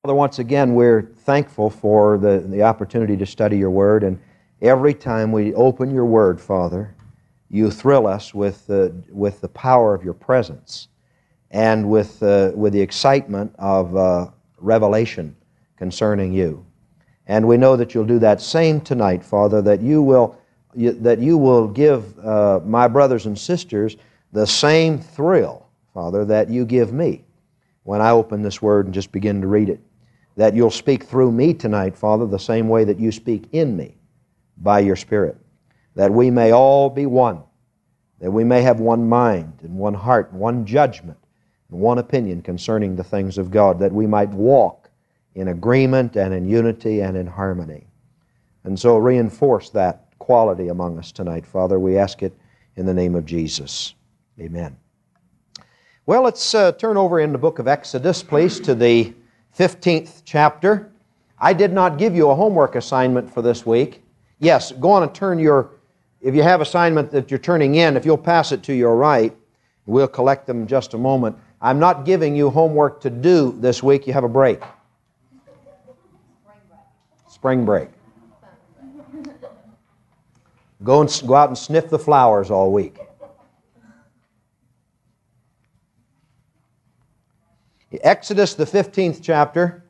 Father, once again, we're thankful for the opportunity to study your Word, and every time we open your Word, Father, you thrill us with the power of your presence and with the excitement of revelation concerning you. And we know that you'll do that same tonight, Father, that you will give my brothers and sisters the same thrill, Father, that you give me when I open this Word and just begin to read it. That you'll speak through me tonight, Father, the same way that you speak in me by your Spirit. That we may all be one. That we may have one mind and one heart and one judgment and one opinion concerning the things of God. That we might walk in agreement and in unity and in harmony. And so reinforce that quality among us tonight, Father. We ask it in the name of Jesus. Amen. Well, let's turn over in the book of Exodus, please, to the 15th chapter. I did not give you a homework assignment for this week. Yes, go on and turn if you have assignment that you're turning in, if you'll pass it to your right, we'll collect them in just a moment. I'm not giving you homework to do this week. You have a break. Spring break. Go out and sniff the flowers all week. Exodus, the 15th chapter.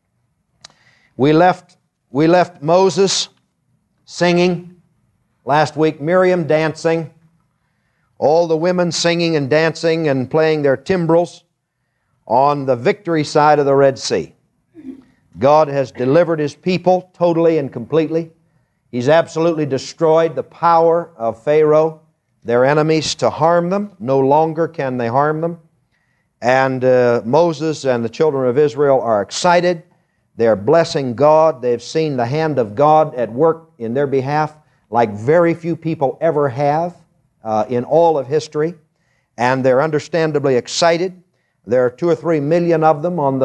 We left Moses singing last week, Miriam dancing, all the women singing and dancing and playing their timbrels on the victory side of the Red Sea. God has delivered His people totally and completely. He's absolutely destroyed the power of Pharaoh, their enemies, to harm them. No longer can they harm them. And Moses and the children of Israel are excited. They're blessing God. They've seen the hand of God at work in their behalf like very few people ever have in all of history. And they're understandably excited. There are 2 or 3 million of them on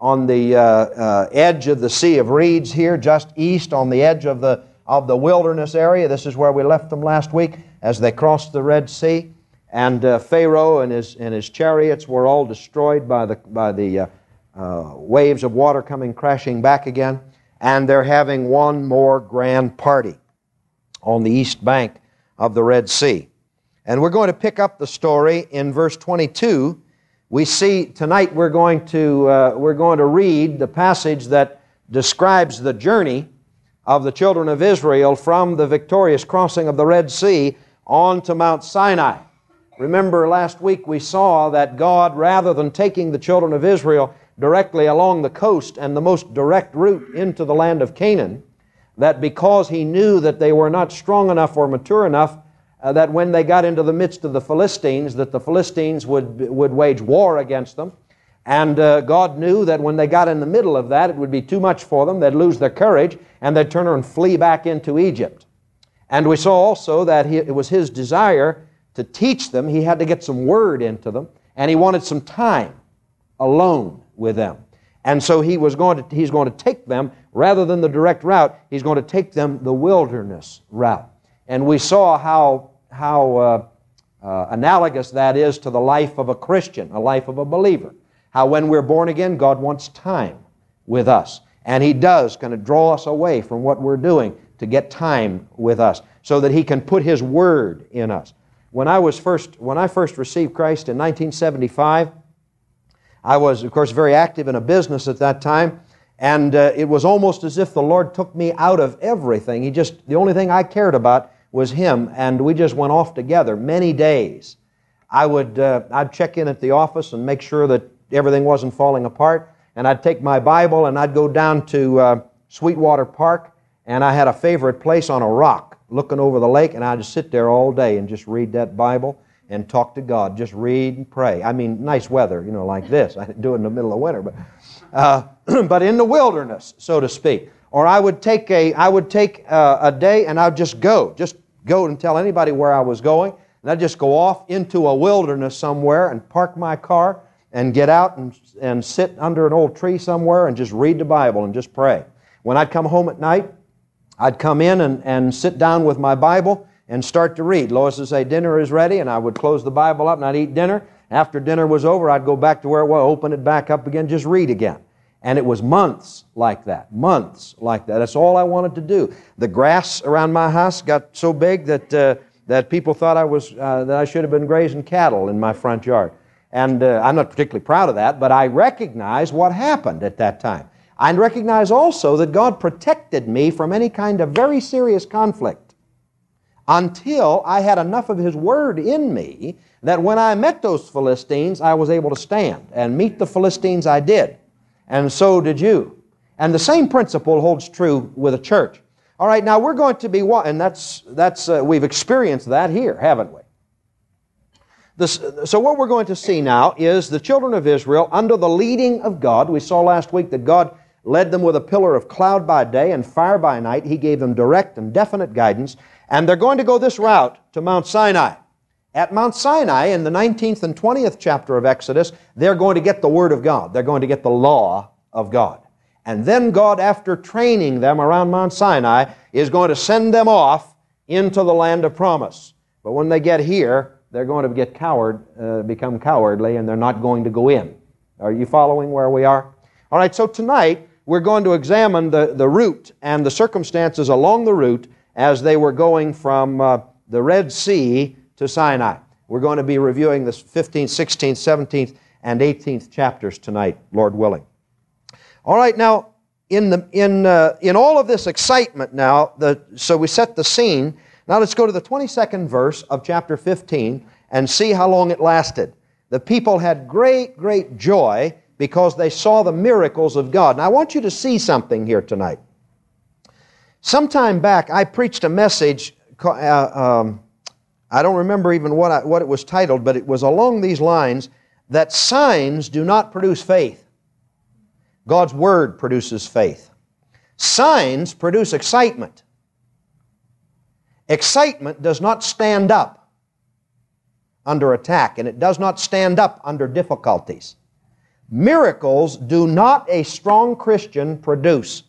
the edge of the Sea of Reeds here, just east on the edge of the wilderness area. This is where we left them last week as they crossed the Red Sea. And Pharaoh and his chariots were all destroyed by the waves of water coming crashing back again. And they're having one more grand party on the east bank of the Red Sea. And we're going to pick up the story in verse 22. We see tonight we're going to read the passage that describes the journey of the children of Israel from the victorious crossing of the Red Sea on to Mount Sinai. Remember last week we saw that God, rather than taking the children of Israel directly along the coast and the most direct route into the land of Canaan, that because He knew that they were not strong enough or mature enough, that when they got into the midst of the Philistines, that the Philistines would wage war against them. And God knew that when they got in the middle of that, it would be too much for them. They'd lose their courage, and they'd turn and flee back into Egypt. And we saw also that it was His desire to teach them. He had to get some word into them, and He wanted some time alone with them. And so He's going to take them, rather than the direct route, He's going to take them the wilderness route. And we saw how analogous that is to the life of a Christian, a life of a believer. How when we're born again, God wants time with us. And He does kind of draw us away from what we're doing to get time with us, so that He can put His Word in us. When I first received Christ in 1975, I was, of course, very active in a business at that time, and it was almost as if the Lord took me out of everything. The only thing I cared about was Him, and we just went off together many days. I'd check in at the office and make sure that everything wasn't falling apart, and I'd take my Bible and I'd go down to Sweetwater Park, and I had a favorite place on a rock looking over the lake, and I'd just sit there all day and just read that Bible and talk to God. Just read and pray. I mean, nice weather, like this. I didn't do it in the middle of winter, but in the wilderness, so to speak. Or I would take a day and I'd just go and tell anybody where I was going, and I'd just go off into a wilderness somewhere and park my car and get out and sit under an old tree somewhere and just read the Bible and just pray. When I'd come home at night, I'd come in and sit down with my Bible and start to read. Lois would say, dinner is ready, and I would close the Bible up and I'd eat dinner. After dinner was over, I'd go back to where it was, open it back up again, just read again. And it was months like that, months like that. That's all I wanted to do. The grass around my house got so big that people thought that I should have been grazing cattle in my front yard. And I'm not particularly proud of that, but I recognize what happened at that time. I recognize also that God protected me from any kind of very serious conflict until I had enough of His Word in me that when I met those Philistines, I was able to stand. And meet the Philistines I did. And so did you. And the same principle holds true with a church. All right, now we're going to be, and we've experienced that here, haven't we? So what we're going to see now is the children of Israel under the leading of God. We saw last week that God led them with a pillar of cloud by day and fire by night. He gave them direct and definite guidance. And they're going to go this route to Mount Sinai. At Mount Sinai, in the 19th and 20th chapter of Exodus, they're going to get the Word of God. They're going to get the law of God. And then God, after training them around Mount Sinai, is going to send them off into the land of promise. But when they get here, they're going to become cowardly, and they're not going to go in. Are you following where we are? All right, so tonight we're going to examine the route and the circumstances along the route as they were going from the Red Sea to Sinai. We're going to be reviewing the 15th, 16th, 17th, and 18th chapters tonight, Lord willing. All right, now, in all of this excitement now, so we set the scene. Now let's go to the 22nd verse of chapter 15 and see how long it lasted. The people had great, great joy because they saw the miracles of God. Now I want you to see something here tonight. Sometime back, I preached a message, I don't remember even what it was titled, but it was along these lines, that signs do not produce faith. God's Word produces faith. Signs produce excitement. Excitement does not stand up under attack, and it does not stand up under difficulties. Miracles do not a strong Christian produce.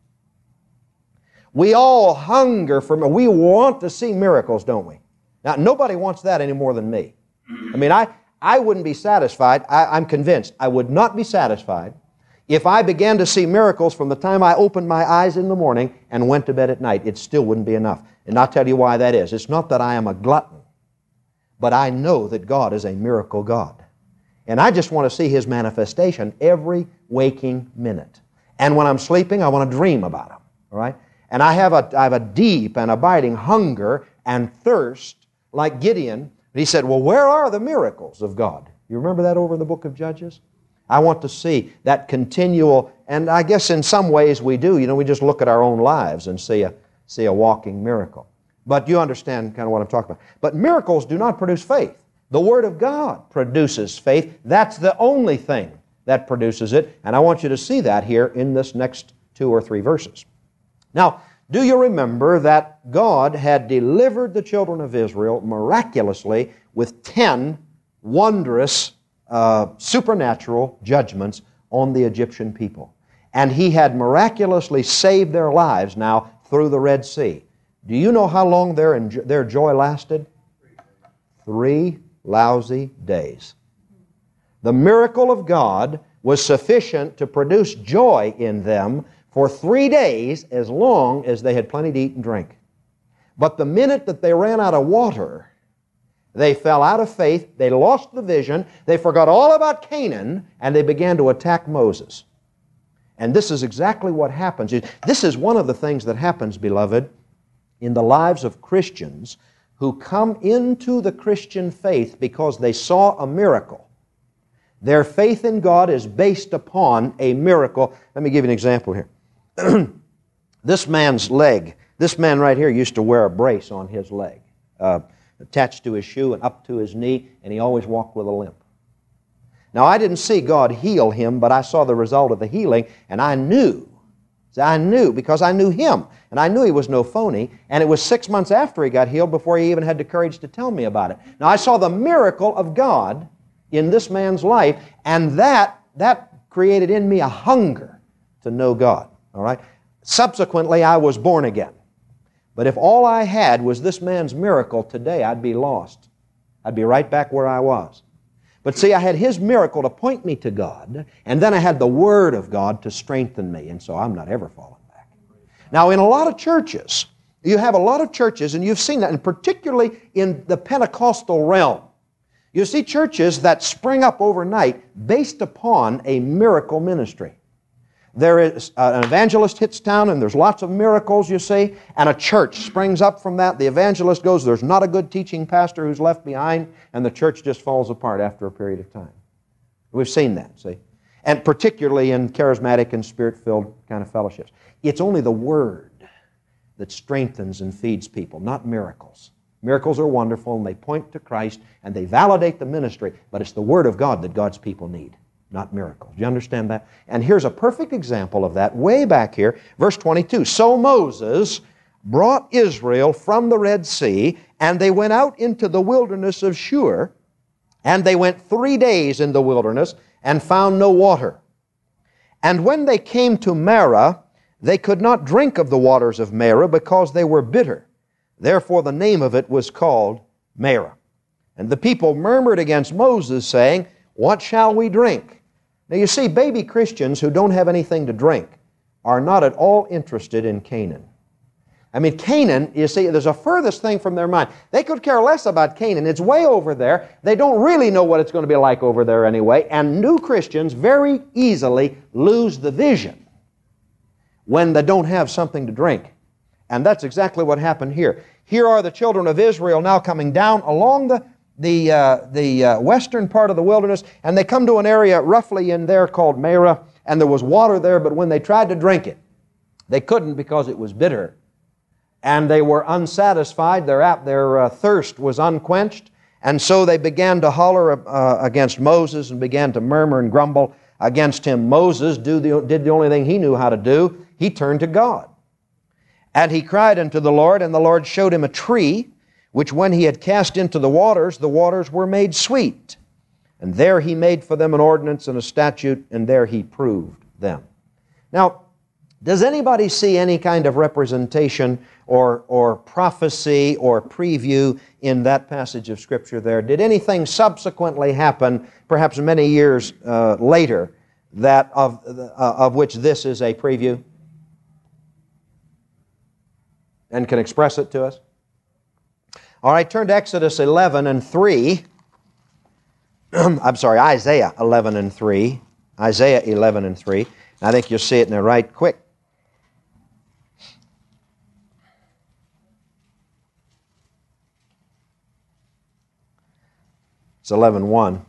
We all hunger for, we want to see miracles, don't we? Now, nobody wants that any more than me. I mean, I wouldn't be satisfied, I'm convinced, I would not be satisfied if I began to see miracles from the time I opened my eyes in the morning and went to bed at night. It still wouldn't be enough. And I'll tell you why that is. It's not that I am a glutton, but I know that God is a miracle God. And I just want to see His manifestation every waking minute. And when I'm sleeping, I want to dream about Him. All right? And I have a deep and abiding hunger and thirst like Gideon. He said, well, where are the miracles of God? You remember that over in the book of Judges? I want to see that continual, and I guess in some ways we do. You know, we just look at our own lives and see a walking miracle. But you understand kind of what I'm talking about. But miracles do not produce faith. The Word of God produces faith. That's the only thing that produces it. And I want you to see that here in this next 2 or 3 verses. Now, do you remember that God had delivered the children of Israel miraculously with 10 wondrous supernatural judgments on the Egyptian people? And He had miraculously saved their lives now through the Red Sea. Do you know how long their joy lasted? 3 lousy days. The miracle of God was sufficient to produce joy in them for 3 days, as long as they had plenty to eat and drink. But the minute that they ran out of water, they fell out of faith, they lost the vision, they forgot all about Canaan, and they began to attack Moses. And this is exactly what happens. This is one of the things that happens, beloved, in the lives of Christians who come into the Christian faith because they saw a miracle. Their faith in God is based upon a miracle. Let me give you an example here. This man's leg, this man right here used to wear a brace on his leg, attached to his shoe and up to his knee, and he always walked with a limp. Now, I didn't see God heal him, but I saw the result of the healing, and I knew because I knew him, and I knew he was no phony, and it was 6 months after he got healed before he even had the courage to tell me about it. Now, I saw the miracle of God in this man's life, and that created in me a hunger to know God. All right? Subsequently, I was born again. But if all I had was this man's miracle today, I'd be lost. I'd be right back where I was. But see, I had His miracle to point me to God, and then I had the Word of God to strengthen me, and so I'm not ever falling back. Now, in a lot of churches, you have a lot of churches, and you've seen that, and particularly in the Pentecostal realm, you see churches that spring up overnight based upon a miracle ministry. There is an evangelist hits town and there's lots of miracles, you see, and a church springs up from that. The evangelist goes, there's not a good teaching pastor who's left behind, and the church just falls apart after a period of time. We've seen that, see, and particularly in charismatic and spirit-filled kind of fellowships. It's only the Word that strengthens and feeds people, not miracles. Miracles are wonderful, and they point to Christ, and they validate the ministry, but it's the Word of God that God's people need, not miracles. Do you understand that? And here's a perfect example of that way back here, verse 22. So Moses brought Israel from the Red Sea, and they went out into the wilderness of Shur, and they went 3 days in the wilderness and found no water. And when they came to Marah, they could not drink of the waters of Marah because they were bitter. Therefore the name of it was called Marah. And the people murmured against Moses, saying, what shall we drink? Now you see, baby Christians who don't have anything to drink are not at all interested in Canaan. I mean, Canaan, you see, there's a furthest thing from their mind. They could care less about Canaan. It's way over there. They don't really know what it's going to be like over there anyway. And new Christians very easily lose the vision when they don't have something to drink. And that's exactly what happened here. Here are the children of Israel now coming down along the western part of the wilderness, and they come to an area roughly in there called Marah, and there was water there, but when they tried to drink it, they couldn't because it was bitter. And they were unsatisfied, their thirst was unquenched, and so they began to holler against Moses and began to murmur and grumble against him. Moses did the only thing he knew how to do. He turned to God. And he cried unto the Lord, and the Lord showed him a tree, which when he had cast into the waters were made sweet. And there he made for them an ordinance and a statute, and there he proved them. Now, does anybody see any kind of representation or prophecy or preview in that passage of Scripture there? Did anything subsequently happen, perhaps many years later, that of which this is a preview? And can express it to us? All right, turn to Exodus 11 and 3. I'm sorry, Isaiah 11 and 3. Isaiah 11 and 3. I think you'll see it in there right quick. It's 11:1.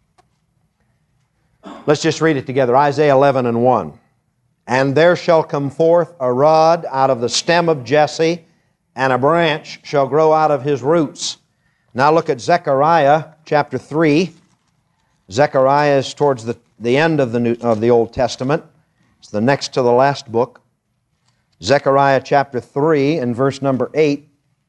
Let's just read it together. Isaiah 11 and 1. And there shall come forth a rod out of the stem of Jesse, and a branch shall grow out of his roots. Now look at Zechariah chapter 3. Zechariah is towards the end of the Old Testament. It's the next to the last book. Zechariah chapter 3 and verse number 8.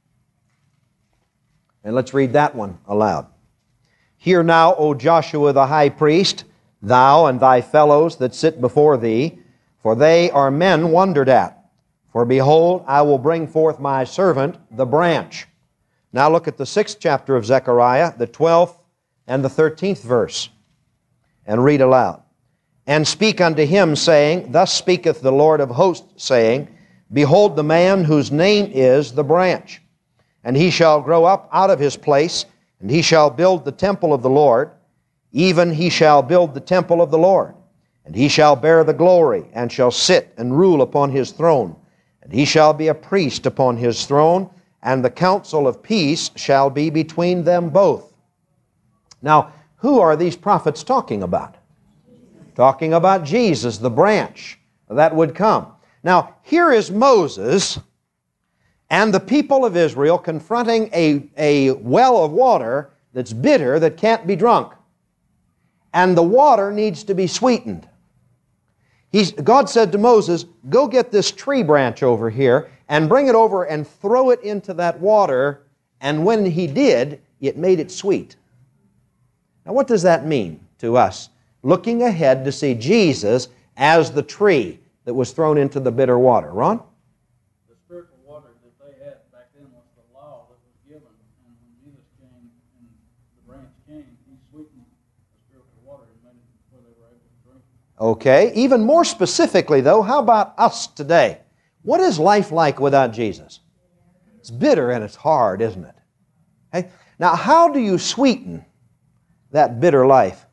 And let's read that one aloud. Hear now, O Joshua the high priest, thou and thy fellows that sit before thee, for they are men wondered at. For behold, I will bring forth my servant, the branch. Now look at the 6th chapter of Zechariah, the 12th and the 13th verse, and read aloud. And speak unto him, saying, Thus speaketh the Lord of hosts, saying, Behold the man whose name is the branch. And he shall grow up out of his place, and he shall build the temple of the Lord, even he shall build the temple of the Lord. And he shall bear the glory, and shall sit and rule upon his throne. And he shall be a priest upon his throne, and the counsel of peace shall be between them both. Now, who are these prophets talking about? Talking about Jesus, the branch that would come. Now, here is Moses and the people of Israel confronting a well of water that's bitter, that can't be drunk. And the water needs to be sweetened. God said to Moses, go get this tree branch over here and bring it over and throw it into that water. And when he did, it made it sweet. Now what does that mean to us? Looking ahead to see Jesus as the tree that was thrown into the bitter water. Ron? The spiritual water that they had back then was the law that was given. And when Jesus came and the branch came, he sweetened Okay, even more specifically though, how about us today? What is life like without Jesus? It's bitter and it's hard, isn't it? Hey? Now, how do you sweeten that bitter life?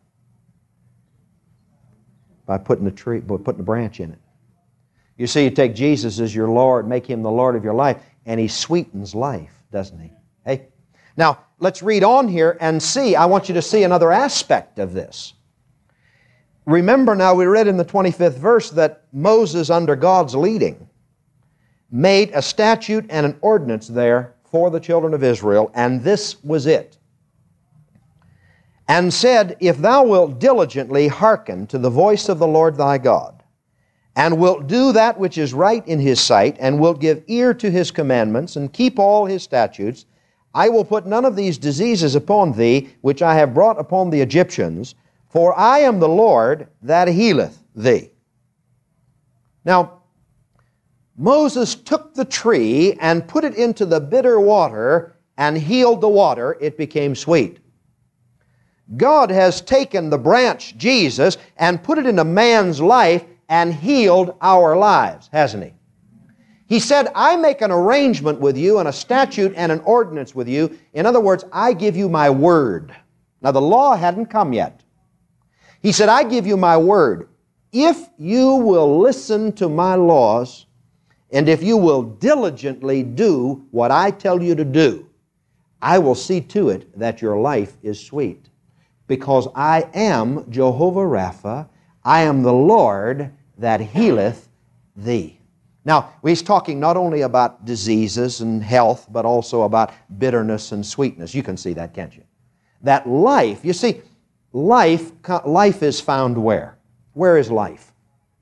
By putting a branch in it. You see, you take Jesus as your Lord, make Him the Lord of your life, and He sweetens life, doesn't He? Hey? Now, let's read on here and see. I want you to see another aspect of this. Remember now, we read in the 25th verse that Moses, under God's leading, made a statute and an ordinance there for the children of Israel, and this was it. And said, If thou wilt diligently hearken to the voice of the Lord thy God, and wilt do that which is right in His sight, and wilt give ear to His commandments, and keep all His statutes, I will put none of these diseases upon thee, which I have brought upon the Egyptians, for I am the Lord that healeth thee. Now, Moses took the tree and put it into the bitter water and healed the water. It became sweet. God has taken the branch, Jesus, and put it in a man's life and healed our lives, hasn't He? He said, I make an arrangement with you and a statute and an ordinance with you. In other words, I give you my word. Now, the law hadn't come yet. He said, I give you my word. If you will listen to my laws, and if you will diligently do what I tell you to do, I will see to it that your life is sweet. Because I am Jehovah Rapha, I am the Lord that healeth thee. Now, he's talking not only about diseases and health, but also about bitterness and sweetness. You can see that, can't you? That life, you see, life is found where? Where is life?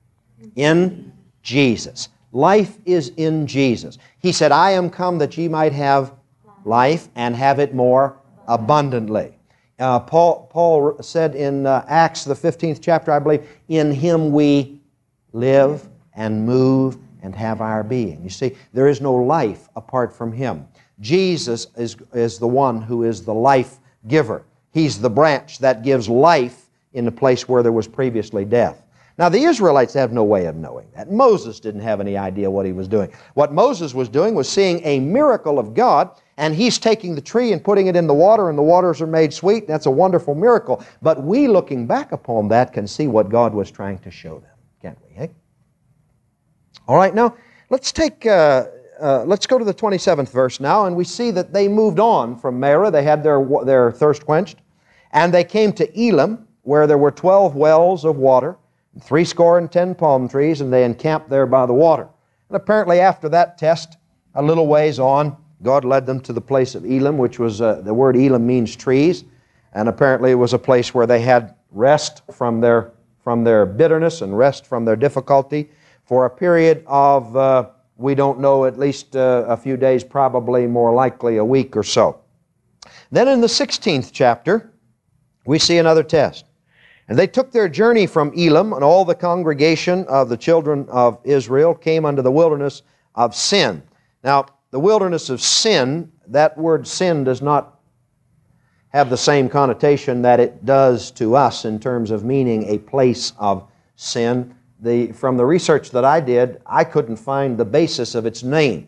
In Jesus. Life is in Jesus. He said, I am come that ye might have life and have it more abundantly. Paul said in Acts, the 15th chapter, I believe, in Him we live and move and have our being. You see, there is no life apart from Him. Jesus is the one who is the life giver. He's the branch that gives life in the place where there was previously death. Now, the Israelites have no way of knowing that. Moses didn't have any idea what he was doing. What Moses was doing was seeing a miracle of God, and he's taking the tree and putting it in the water, and the waters are made sweet. That's a wonderful miracle. But we, looking back upon that, can see what God was trying to show them, can't we? Hey? All right, now, let's go to the 27th verse now, and we see that they moved on from Marah. They had their thirst quenched, and they came to Elim, where there were 12 wells of water, 70 palm trees, and they encamped there by the water. And apparently after that test, a little ways on, God led them to the place of Elim, which was, the word Elim means trees, and apparently it was a place where they had rest from their bitterness and rest from their difficulty for a period of, we don't know, at least a few days, probably more likely a week or so. Then in the 16th chapter, we see another test. And they took their journey from Elim, and all the congregation of the children of Israel came unto the wilderness of Sin. Now, the wilderness of Sin, that word sin does not have the same connotation that it does to us in terms of meaning a place of sin. From the research that I did, I couldn't find the basis of its name.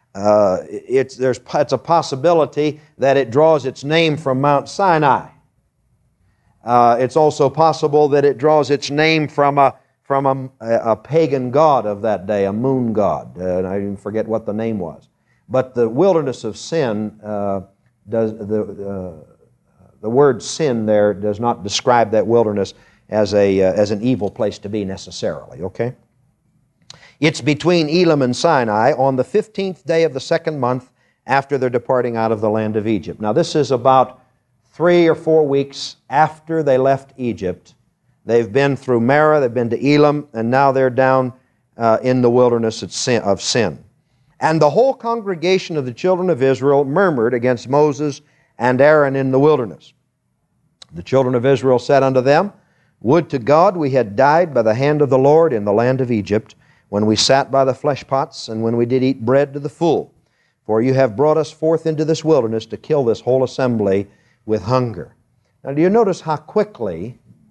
It's a possibility that it draws its name from Mount Sinai. It's also possible that it draws its name from a pagan god of that day, a moon god. And I even forget what the name was. But the wilderness of Sin, the word sin there does not describe that wilderness as an evil place to be necessarily, okay? It's between Elim and Sinai on the 15th day of the second month after their departing out of the land of Egypt. Now this is about 3 or 4 weeks after they left Egypt. They've been through Marah, they've been to Elim, and now they're down in the wilderness of Sin. And the whole congregation of the children of Israel murmured against Moses and Aaron in the wilderness. The children of Israel said unto them, Would to God we had died by the hand of the Lord in the land of Egypt, when we sat by the flesh pots, and when we did eat bread to the full. For you have brought us forth into this wilderness to kill this whole assembly with hunger. Now, do you notice how quickly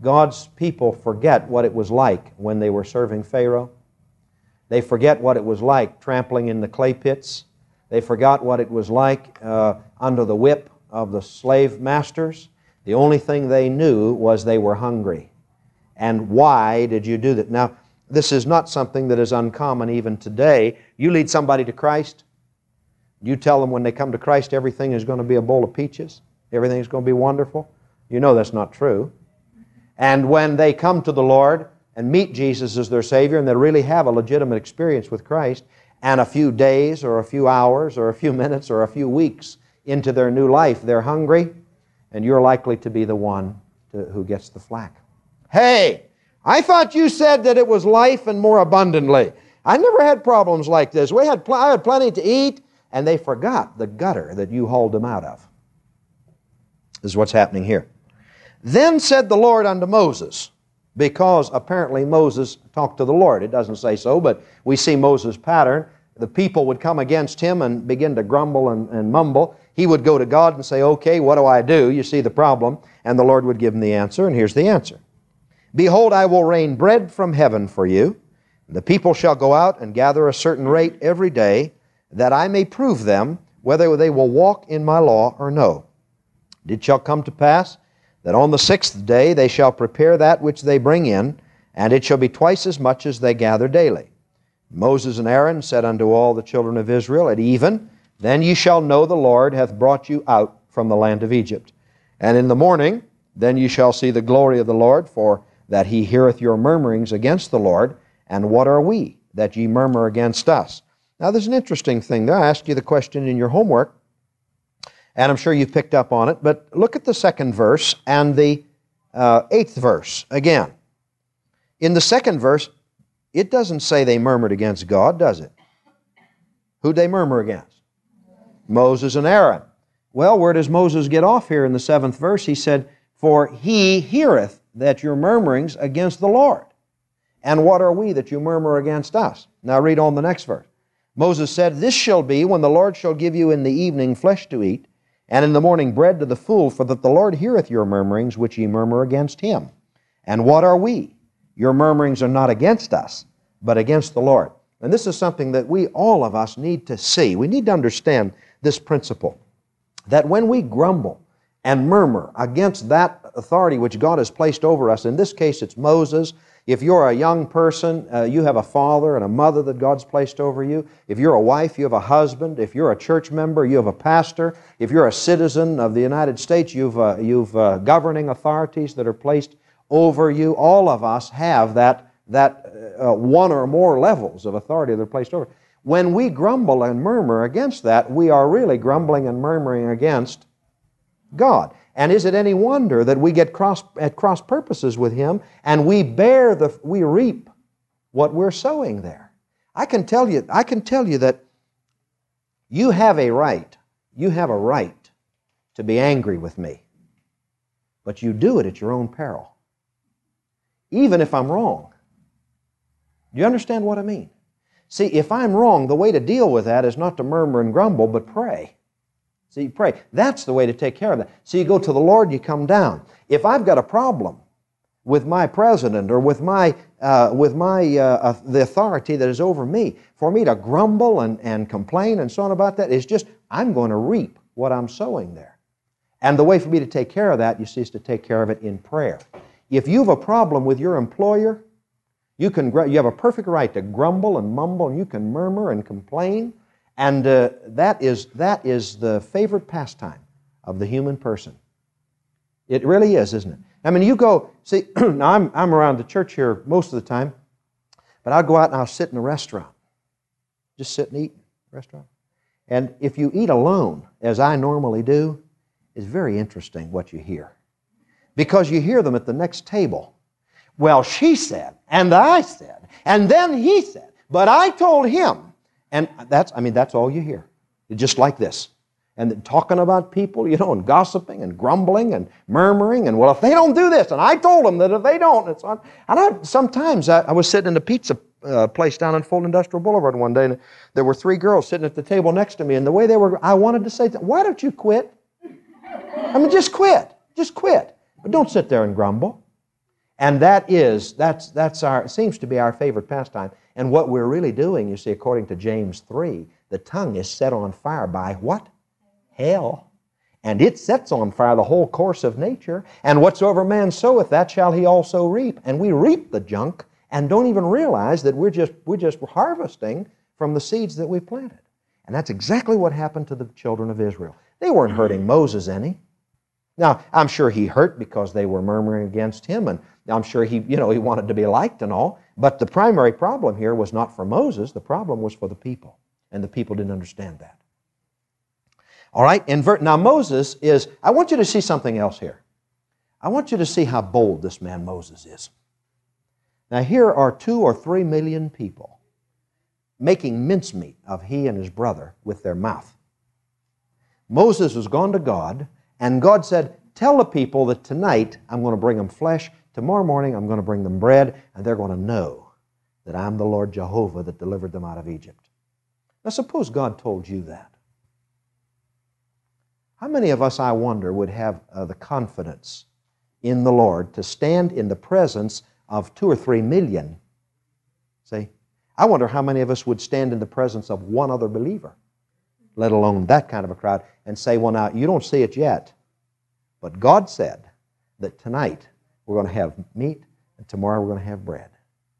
God's people forget what it was like when they were serving Pharaoh. They forget what it was like trampling in the clay pits. They forgot what it was like under the whip of the slave masters. The only thing they knew was they were hungry. And why did you do that? Now, this is not something that is uncommon even today. You lead somebody to Christ, you tell them when they come to Christ everything is going to be a bowl of peaches, everything is going to be wonderful. You know that's not true. And when they come to the Lord and meet Jesus as their Savior and they really have a legitimate experience with Christ, and a few days or a few hours or a few minutes or a few weeks into their new life, they're hungry, and you're likely to be the one who gets the flack. Hey, I thought you said that it was life and more abundantly. I never had problems like this. I had plenty to eat, and they forgot the gutter that you hauled them out of. This is what's happening here. Then said the Lord unto Moses, because apparently Moses talked to the Lord. It doesn't say so, but we see Moses' pattern. The people would come against him and begin to grumble and mumble. He would go to God and say, okay, what do I do? You see the problem. And the Lord would give him the answer, and here's the answer. Behold, I will rain bread from heaven for you. The people shall go out and gather a certain rate every day, that I may prove them whether they will walk in my law or no. It shall come to pass that on the 6th day they shall prepare that which they bring in, and it shall be twice as much as they gather daily. Moses and Aaron said unto all the children of Israel at even, then ye shall know the Lord hath brought you out from the land of Egypt. And in the morning, then ye shall see the glory of the Lord, for that he heareth your murmurings against the Lord. And what are we, that ye murmur against us? Now there's an interesting thing there. I asked you the question in your homework, and I'm sure you've picked up on it, but look at the 2nd verse and the 8th verse again. In the 2nd verse, it doesn't say they murmured against God, does it? Who'd they murmur against? Moses and Aaron. Well, where does Moses get off here in the 7th verse? He said, for he heareth that your murmurings against the Lord. And what are we that you murmur against us? Now read on the next verse. Moses said, this shall be when the Lord shall give you in the evening flesh to eat, and in the morning bread to the full, for that the Lord heareth your murmurings which ye murmur against him. And what are we? Your murmurings are not against us, but against the Lord. And this is something that we, all of us, need to see. We need to understand this principle, that when we grumble and murmur against that authority which God has placed over us, in this case it's Moses. If you're a young person, you have a father and a mother that God's placed over you. If you're a wife, you have a husband. If you're a church member, you have a pastor. If you're a citizen of the United States, you've governing authorities that are placed over you. All of us have that one or more levels of authority that are placed over. When we grumble and murmur against that, we are really grumbling and murmuring against God. And is it any wonder that we get at cross purposes with Him, and we reap what we're sowing there? I can tell you that you have a right to be angry with me, but you do it at your own peril, even if I'm wrong. Do you understand what I mean? See, if I'm wrong, the way to deal with that is not to murmur and grumble, but pray. See, pray. That's the way to take care of that. So you go to the Lord, you come down. If I've got a problem with my president or with the authority that is over me, for me to grumble and complain and so on about that is just, I'm going to reap what I'm sowing there. And the way for me to take care of that, you see, is to take care of it in prayer. If you have a problem with your employer, you have a perfect right to grumble and mumble, and you can murmur and complain. And that is the favorite pastime of the human person. It really is, isn't it? I mean, you go, see, now I'm around the church here most of the time, but I'll go out and I'll sit in a restaurant. Just sit and eat in a restaurant. And if you eat alone, as I normally do, it's very interesting what you hear. Because you hear them at the next table. Well, she said, and I said, and then he said, but I told him. And that's all you hear. It's just like this. And talking about people, and gossiping and grumbling and murmuring, and well, if they don't do this, and I told them that if they don't, it's on. And sometimes I was sitting in a pizza place down on Fulton Industrial Boulevard one day, and there were 3 girls sitting at the table next to me, and the way they were, I wanted to say, why don't you quit? I mean, just quit. Just quit. But don't sit there and grumble. And that's our, seems to be our favorite pastime. And what we're really doing, you see, according to James 3, the tongue is set on fire by what? Hell. And it sets on fire the whole course of nature. And whatsoever man soweth, that shall he also reap. And we reap the junk and don't even realize that we're just harvesting from the seeds that we planted. And that's exactly what happened to the children of Israel. They weren't hurting Moses any. Now, I'm sure he hurt because they were murmuring against him, and I'm sure he wanted to be liked and all. But the primary problem here was not for Moses. The problem was for the people. And the people didn't understand that. All right, now Moses is, I want you to see something else here. I want you to see how bold this man Moses is. Now here are 2 or 3 million people making mincemeat of he and his brother with their mouth. Moses was gone to God, and God said, tell the people that tonight I'm going to bring them flesh, tomorrow morning I'm going to bring them bread, and they're going to know that I'm the Lord Jehovah that delivered them out of Egypt. Now suppose God told you that. How many of us, I wonder, would have the confidence in the Lord to stand in the presence of 2 or 3 million? See? I wonder how many of us would stand in the presence of one other believer, let alone that kind of a crowd, and say, well, now, you don't see it yet, but God said that tonight we're going to have meat and tomorrow we're going to have bread.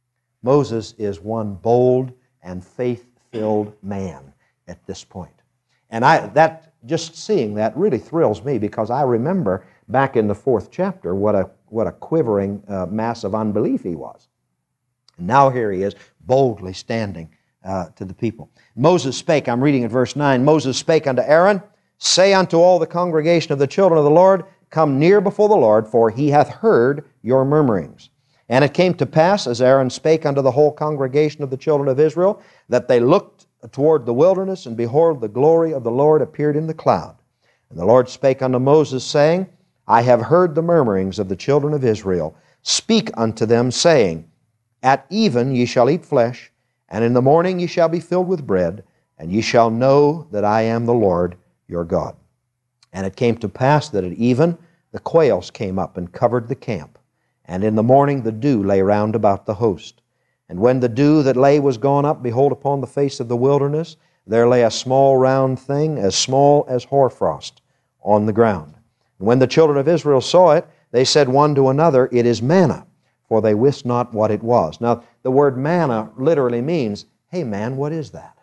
Moses is one bold and faith-filled man at this point. And just seeing that really thrills me, because I remember back in the 4th chapter what a quivering mass of unbelief he was. And now here he is, boldly standing to the people. Moses spake, I'm reading at verse 9, Moses spake unto Aaron, say unto all the congregation of the children of the Lord, come near before the Lord, for he hath heard your murmurings. And it came to pass, as Aaron spake unto the whole congregation of the children of Israel, that they looked toward the wilderness, and behold, the glory of the Lord appeared in the cloud. And the Lord spake unto Moses, saying, I have heard the murmurings of the children of Israel. Speak unto them, saying, at even ye shall eat flesh, and in the morning ye shall be filled with bread, and ye shall know that I am the Lord your God. And it came to pass that at even the quails came up and covered the camp, and in the morning the dew lay round about the host. And when the dew that lay was gone up, behold, upon the face of the wilderness, there lay a small round thing, as small as hoarfrost, on the ground. And when the children of Israel saw it, they said one to another, it is manna, for they wist not what it was. Now, the word manna literally means, hey man, what is that?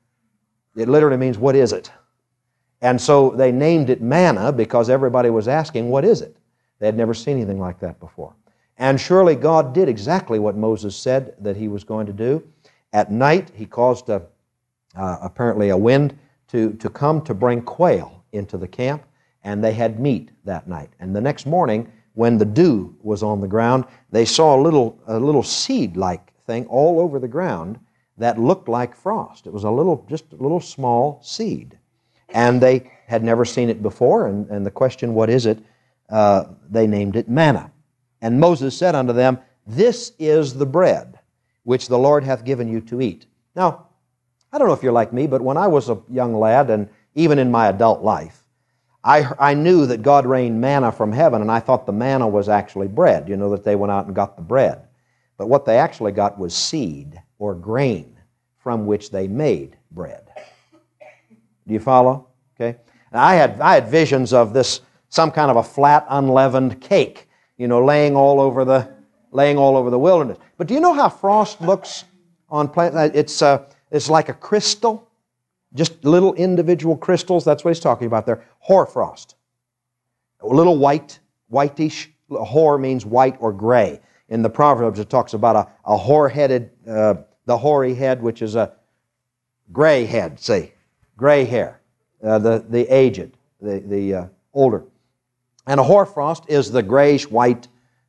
It literally means, what is it? And so they named it manna because everybody was asking, what is it? They had never seen anything like that before. And surely God did exactly what Moses said that he was going to do. At night, he caused apparently a wind to come to bring quail into the camp, and they had meat that night. And the next morning, when the dew was on the ground, they saw a little seed-like thing all over the ground that looked like frost. It was just a little small seed. And they had never seen it before, and the question, what is it? They named it manna. And Moses said unto them, this is the bread which the Lord hath given you to eat. Now, I don't know if you're like me, but when I was a young lad, and even in my adult life, I knew that God rained manna from heaven, and I thought the manna was actually bread, that they went out and got the bread. But what they actually got was seed or grain from which they made bread. Do you follow? Okay. Now, I had visions of this, some kind of a flat, unleavened cake, laying all over the wilderness. But do you know how frost looks on plants? It's like a crystal, just little individual crystals. That's what he's talking about there. Hoarfrost, a little whitish. Hoar means white or gray. In the Proverbs, it talks about a hoar-headed, the hoary head, which is a gray head. See, gray hair. The aged, the older. And a hoarfrost is the grayish-white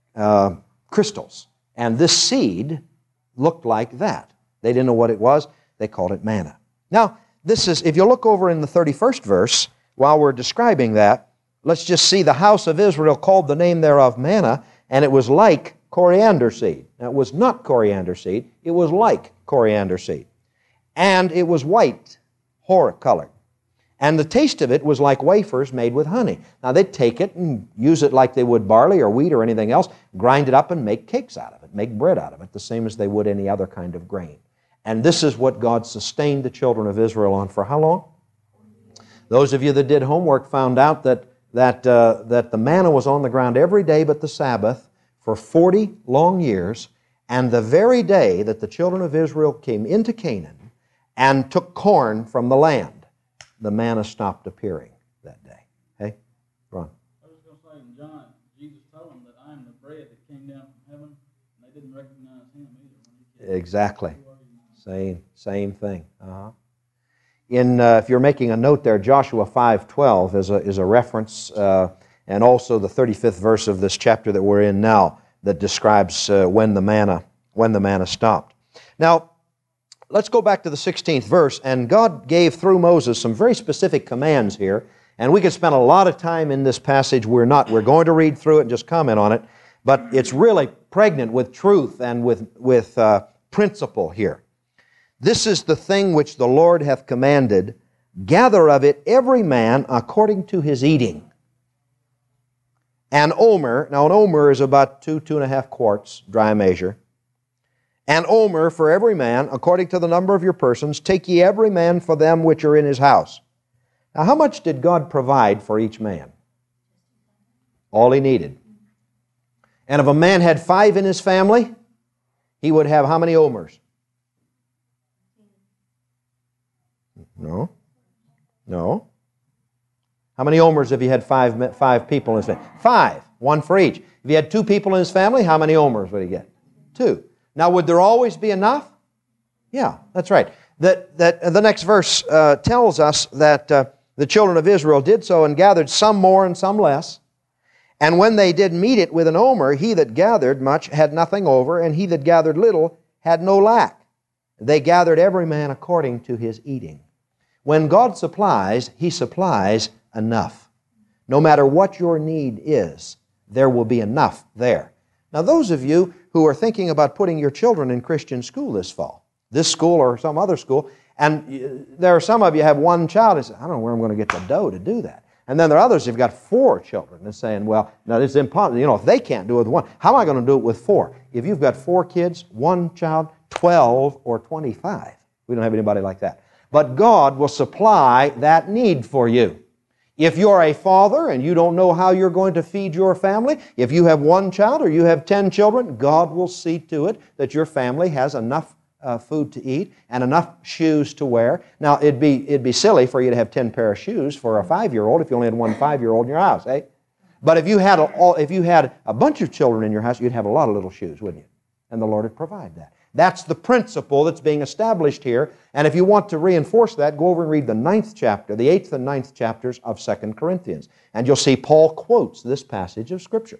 crystals. And this seed looked like that. They didn't know what it was. They called it manna. Now, this is, if you look over in the 31st verse, while we're describing that, let's just see the house of Israel called the name thereof manna, and it was like coriander seed. Now, it was not coriander seed. It was like coriander seed. And it was white, hoar-colored. And the taste of it was like wafers made with honey. Now they'd take it and use it like they would barley or wheat or anything else, grind it up and make cakes out of it, make bread out of it, the same as they would any other kind of grain. And this is what God sustained the children of Israel on for how long? Those of you that did homework found out that the manna was on the ground every day but the Sabbath for 40 long years, and the very day that the children of Israel came into Canaan and took corn from the land, the manna stopped appearing that day. Hey, Ron. I was going to say in John, Jesus told them that I am the bread that came down from heaven, and they didn't recognize Him either. Exactly. Same thing. If you're making a note there, Joshua 5:12 is a reference, and also the 35th verse of this chapter that we're in now that describes when the manna stopped. Now, let's go back to the 16th verse, and God gave through Moses some very specific commands here, and we could spend a lot of time in this passage. We're not. We're going to read through it and just comment on it, but it's really pregnant with truth and with principle here. This is the thing which the Lord hath commanded, gather of it every man according to his eating. An omer, now an omer is about 2.5 quarts, dry measure. An omer for every man, according to the number of your persons, take ye every man for them which are in his house. Now how much did God provide for each man? All he needed. And if a man had 5 in his family, he would have how many omers? No. How many omers if he had 5 people in his family? 5, 1 for each. If he had 2 people in his family, how many omers would he get? 2. Now, would there always be enough? Yeah, that's right. The next verse tells us that the children of Israel did so and gathered some more and some less. And when they did meet it with an omer, he that gathered much had nothing over, and he that gathered little had no lack. They gathered every man according to his eating. When God supplies, He supplies enough. No matter what your need is, there will be enough there. Now, those of you who are thinking about putting your children in Christian school this fall, this school or some other school, and there are some of you have 1 child and say, I don't know where I'm going to get the dough to do that. And then there are others who've got 4 children and saying, well, no, it's impossible. You know, if they can't do it with 1, how am I going to do it with 4? If you've got 4 kids, 1 child, 12 or 25. We don't have anybody like that. But God will supply that need for you. If you're a father and you don't know how you're going to feed your family, if you have 1 child or you have 10 children, God will see to it that your family has enough food to eat and enough shoes to wear. Now, it'd be silly for you to have 10 pair of shoes for a 5-year-old if you only had 1 5-year-old in your house, eh? But if you had a bunch of children in your house, you'd have a lot of little shoes, wouldn't you? And the Lord would provide that. That's the principle that's being established here. And if you want to reinforce that, go over and read the 9th chapter, the 8th and 9th chapters of 2 Corinthians. And you'll see Paul quotes this passage of Scripture.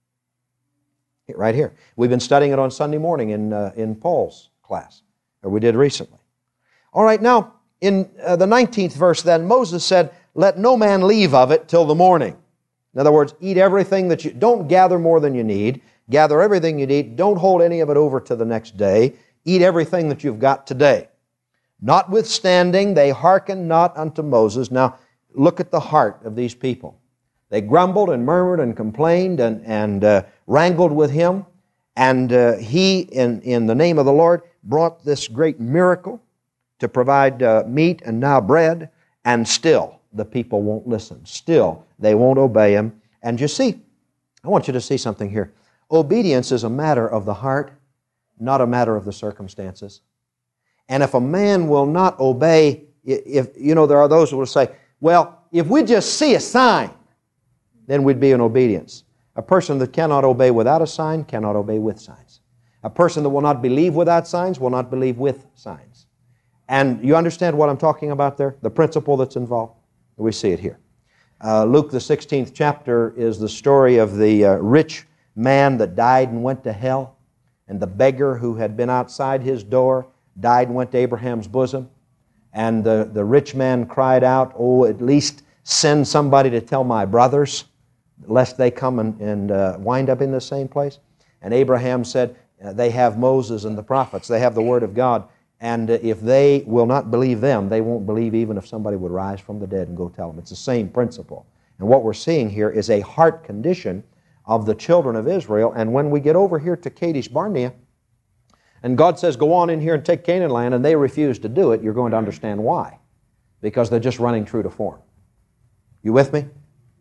Right here. We've been studying it on Sunday morning in Paul's class, or we did recently. All right, now, in the 19th verse then, Moses said, let no man leave of it till the morning. In other words, eat everything that you... Don't gather more than you need. Gather everything you need. Don't hold any of it over to the next day. Eat everything that you've got today. Notwithstanding, they hearkened not unto Moses. Now, look at the heart of these people. They grumbled and murmured and complained and wrangled with him. And he, in the name of the Lord, brought this great miracle to provide meat and now bread. And still, the people won't listen. Still, they won't obey him. And you see, I want you to see something here. Obedience is a matter of the heart, not a matter of the circumstances. And if a man will not obey, there are those who will say, well, if we just see a sign, then we'd be in obedience. A person that cannot obey without a sign cannot obey with signs. A person that will not believe without signs will not believe with signs. And you understand what I'm talking about there? The principle that's involved? We see it here. Luke, the 16th chapter, is the story of the rich man that died and went to hell, and the beggar who had been outside his door died and went to Abraham's bosom. And the rich man cried out, oh, at least send somebody to tell my brothers, lest they come and wind up in the same place. And Abraham said, they have Moses and the prophets. They have the Word of God. And if they will not believe them, they won't believe even if somebody would rise from the dead and go tell them. It's the same principle. And what we're seeing here is a heart condition of the children of Israel. And when we get over here to Kadesh Barnea, and God says, go on in here and take Canaan land, and they refuse to do it, you're going to understand why. Because they're just running true to form. You with me?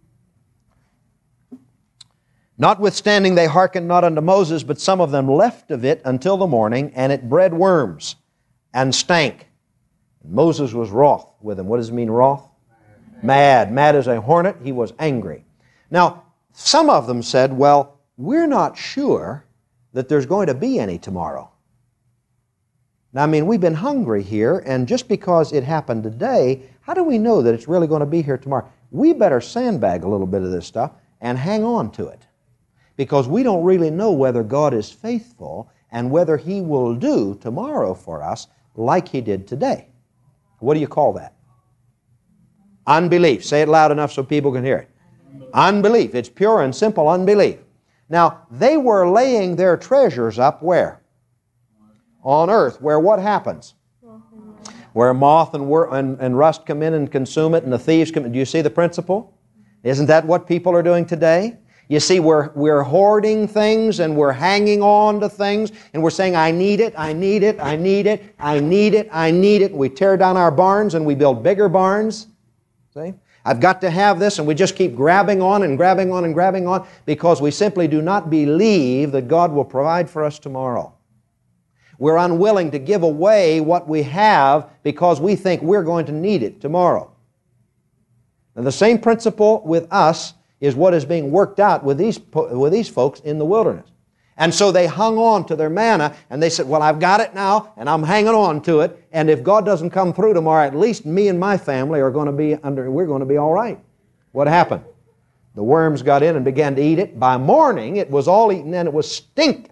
Notwithstanding, they hearkened not unto Moses, but some of them left of it until the morning, and it bred worms and stank. Moses was wroth with them. What does it mean, wroth? Mad. Mad as a hornet. He was angry. Now, some of them said, well, we're not sure that there's going to be any tomorrow. Now, I mean, we've been hungry here, and just because it happened today, how do we know that it's really going to be here tomorrow? We better sandbag a little bit of this stuff and hang on to it, because we don't really know whether God is faithful and whether He will do tomorrow for us like He did today. What do you call that? Unbelief. Say it loud enough so people can hear it. Unbelief. It's pure and simple unbelief. Now, they were laying their treasures up where? On earth, where what happens? Where moth and rust come in and consume it, and the thieves come in. Do you see the principle? Isn't that what people are doing today? You see, we're hoarding things, and we're hanging on to things, and we're saying, I need it, I need it, I need it, I need it, I need it. We tear down our barns and we build bigger barns. See? I've got to have this, and we just keep grabbing on and grabbing on and grabbing on because we simply do not believe that God will provide for us tomorrow. We're unwilling to give away what we have because we think we're going to need it tomorrow. And the same principle with us is what is being worked out with these folks in the wilderness. And so they hung on to their manna, and they said, well, I've got it now, and I'm hanging on to it, and if God doesn't come through tomorrow, at least me and my family are going to be we're going to be all right. What happened? The worms got in and began to eat it. By morning, it was all eaten, and it was stinking.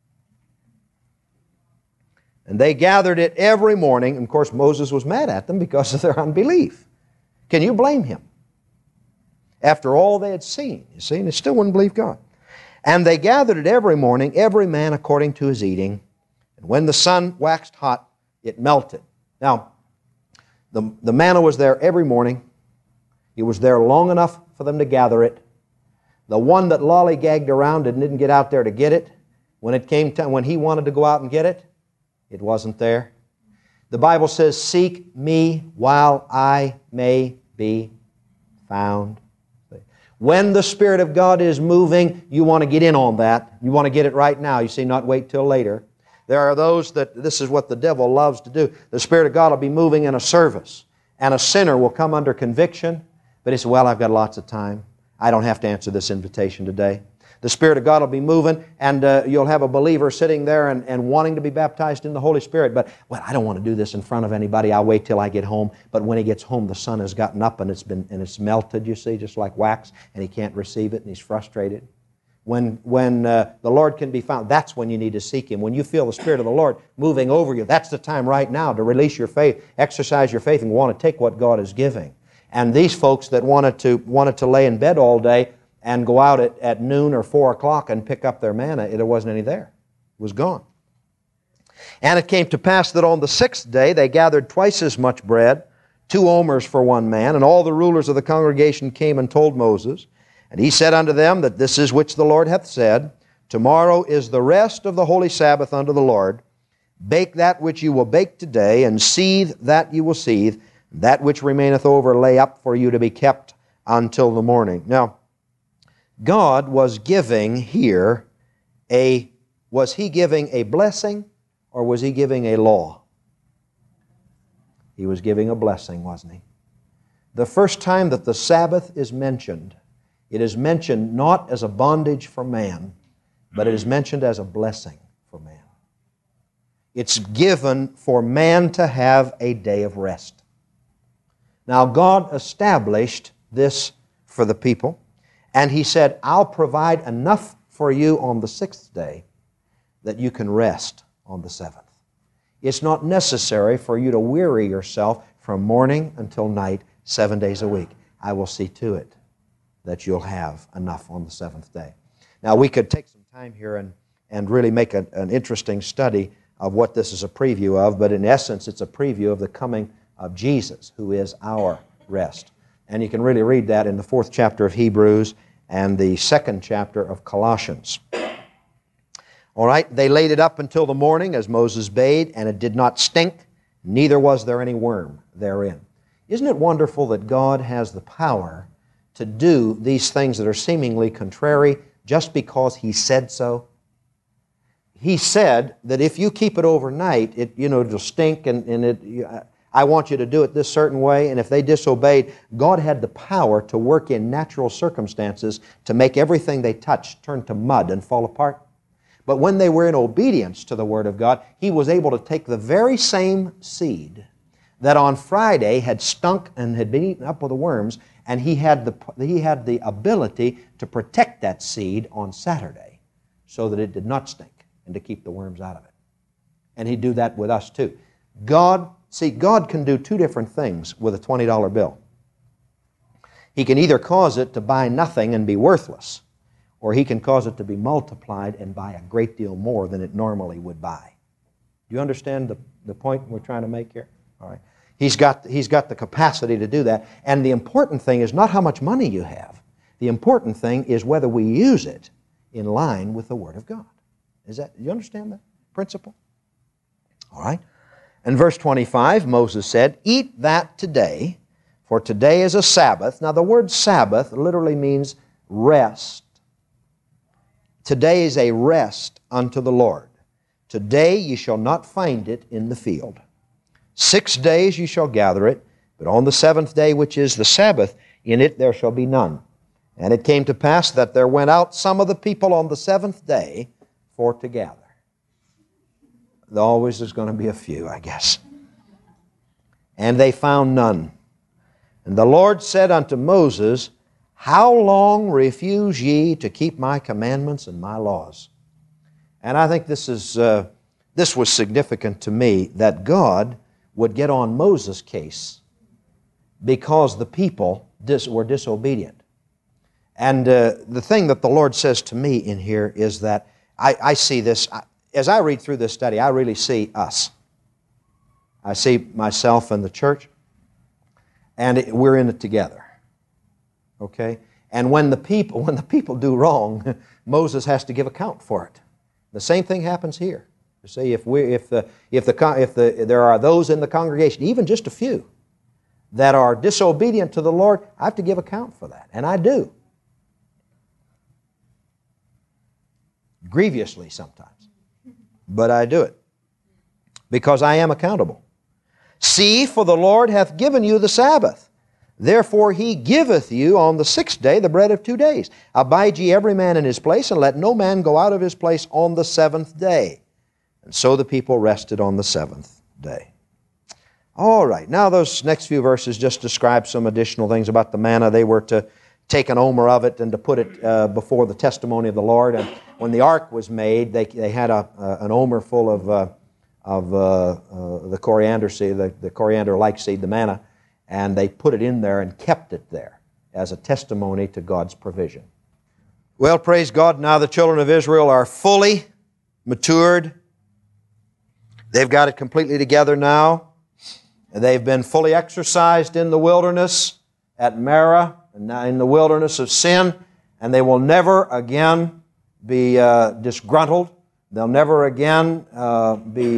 And they gathered it every morning. And of course, Moses was mad at them because of their unbelief. Can you blame him? After all they had seen, you see, and they still wouldn't believe God. And they gathered it every morning, every man according to his eating. And when the sun waxed hot, it melted. Now, the manna was there every morning. It was there long enough for them to gather it. The one that lollygagged around and didn't get out there to get it, when it came time, when he wanted to go out and get it, it wasn't there. The Bible says, seek me while I may be found. When the Spirit of God is moving, you want to get in on that. You want to get it right now. You see, not wait till later. There are those that this is what the devil loves to do. The Spirit of God will be moving in a service, and a sinner will come under conviction, but he says, well, I've got lots of time. I don't have to answer this invitation today. The Spirit of God will be moving, and you'll have a believer sitting there and wanting to be baptized in the Holy Spirit. But, well, I don't want to do this in front of anybody. I'll wait till I get home. But when he gets home, the sun has gotten up and it's melted, you see, just like wax, and he can't receive it, and he's frustrated. When the Lord can be found, that's when you need to seek Him. When you feel the Spirit of the Lord moving over you, that's the time right now to release your faith, exercise your faith, and want to take what God is giving. And these folks that wanted to lay in bed all day and go out at noon or 4 o'clock and pick up their manna, there wasn't any there. It was gone. And it came to pass that on the 6th day they gathered twice as much bread, 2 omers for one man, and all the rulers of the congregation came and told Moses. And he said unto them that this is which the Lord hath said, tomorrow is the rest of the holy Sabbath unto the Lord. Bake that which you will bake today, and seethe that you will seethe. That which remaineth over lay up for you to be kept until the morning. Now, God was giving here was He giving a blessing or was He giving a law? He was giving a blessing, wasn't He? The first time that the Sabbath is mentioned, it is mentioned not as a bondage for man, but it is mentioned as a blessing for man. It's given for man to have a day of rest. Now, God established this for the people, and He said, I'll provide enough for you on the 6th day that you can rest on the 7th. It's not necessary for you to weary yourself from morning until night, 7 days a week. I will see to it that you'll have enough on the 7th day. Now, we could take some time here and really make an interesting study of what this is a preview of, but in essence it's a preview of the coming of Jesus, who is our rest. And you can really read that in the 4th chapter of Hebrews and the 2nd chapter of Colossians. All right, they laid it up until the morning, as Moses bade, and it did not stink, neither was there any worm therein. Isn't it wonderful that God has the power to do these things that are seemingly contrary just because He said so? He said that if you keep it overnight, it'll stink, I want you to do it this certain way, and if they disobeyed, God had the power to work in natural circumstances to make everything they touched turn to mud and fall apart. But when they were in obedience to the Word of God, He was able to take the very same seed that on Friday had stunk and had been eaten up with the worms, and He had the ability to protect that seed on Saturday so that it did not stink and to keep the worms out of it. And He'd do that with us too. God can do two different things with a $20 bill. He can either cause it to buy nothing and be worthless, or He can cause it to be multiplied and buy a great deal more than it normally would buy. Do you understand the point we're trying to make here? All right. He's got the capacity to do that. And the important thing is not how much money you have. The important thing is whether we use it in line with the Word of God. Do you understand that principle? All right. In verse 25, Moses said, "Eat that today, for today is a Sabbath." Now the word Sabbath literally means rest. Today is a rest unto the Lord. Today ye shall not find it in the field. 6 days you shall gather it, but on the 7th day, which is the Sabbath, in it there shall be none. And it came to pass that there went out some of the people on the 7th day for to gather. There always is going to be a few, I guess. And they found none. And the Lord said unto Moses, "How long refuse ye to keep my commandments and my laws?" And I think this was significant to me, that God would get on Moses' case because the people were disobedient. And the thing that the Lord says to me in here is that I see this. As I read through this study, I really see us. I see myself and the church, and we're in it together. Okay? And when the people do wrong, Moses has to give account for it. The same thing happens here. You see, if there are those in the congregation, even just a few, that are disobedient to the Lord, I have to give account for that, and I do. Grievously sometimes. But I do it because I am accountable. "See, for the Lord hath given you the Sabbath. Therefore He giveth you on the 6th day the bread of 2 days. Abide ye every man in his place, and let no man go out of his place on the 7th day." And so the people rested on the 7th day. All right, now those next few verses just describe some additional things about the manna. They were to take an omer of it and to put it before the testimony of the Lord. And when the ark was made, they had an omer full of the coriander seed, the coriander-like seed, the manna, and they put it in there and kept it there as a testimony to God's provision. Well, praise God, now the children of Israel are fully matured. They've got it completely together now. They've been fully exercised in the wilderness at Marah, and now in the wilderness of sin, and they will never again be disgruntled. They'll never again be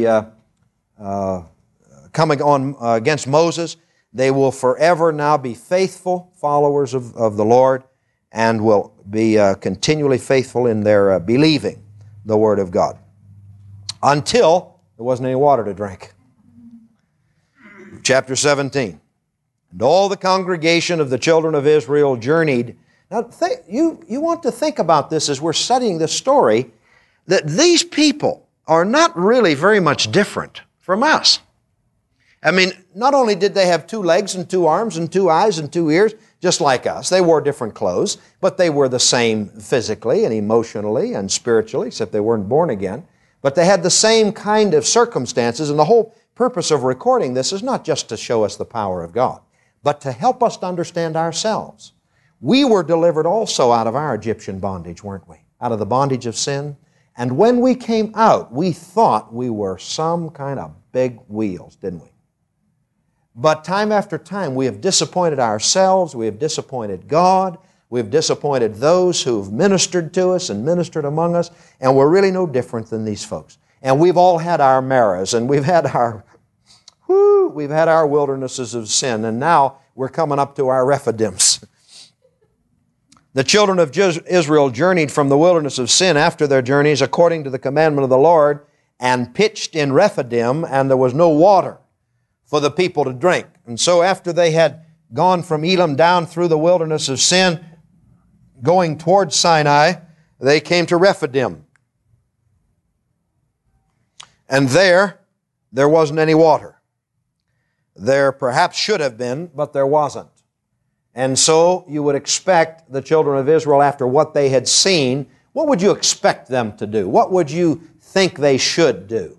coming on against Moses. They will forever now be faithful followers of the Lord and will be continually faithful in their believing the Word of God until there wasn't any water to drink. Chapter 17. "And all the congregation of the children of Israel journeyed." Now, you want to think about this as we're studying this story, that these people are not really very much different from us. I mean, not only did they have 2 legs and 2 arms and 2 eyes and 2 ears, just like us, they wore different clothes, but they were the same physically and emotionally and spiritually, except they weren't born again. But they had the same kind of circumstances, and the whole purpose of recording this is not just to show us the power of God, but to help us to understand ourselves. We were delivered also out of our Egyptian bondage, weren't we? Out of the bondage of sin And when we came out, we thought we were some kind of big wheels, didn't we? But time after time, we have disappointed ourselves, we have disappointed God, we have disappointed those who have ministered to us and ministered among us, and we're really no different than these folks. And we've all had our Marahs, and we've had our wildernesses of sin, and now we're coming up to our Rephidims. The children of Israel journeyed from the wilderness of sin after their journeys according to the commandment of the Lord, and pitched in Rephidim, and there was no water for the people to drink. And so after they had gone from Elim down through the wilderness of sin, going towards Sinai, they came to Rephidim. And there wasn't any water. There perhaps should have been, but there wasn't. And so you would expect the children of Israel, after what they had seen, what would you expect them to do? What would you think they should do?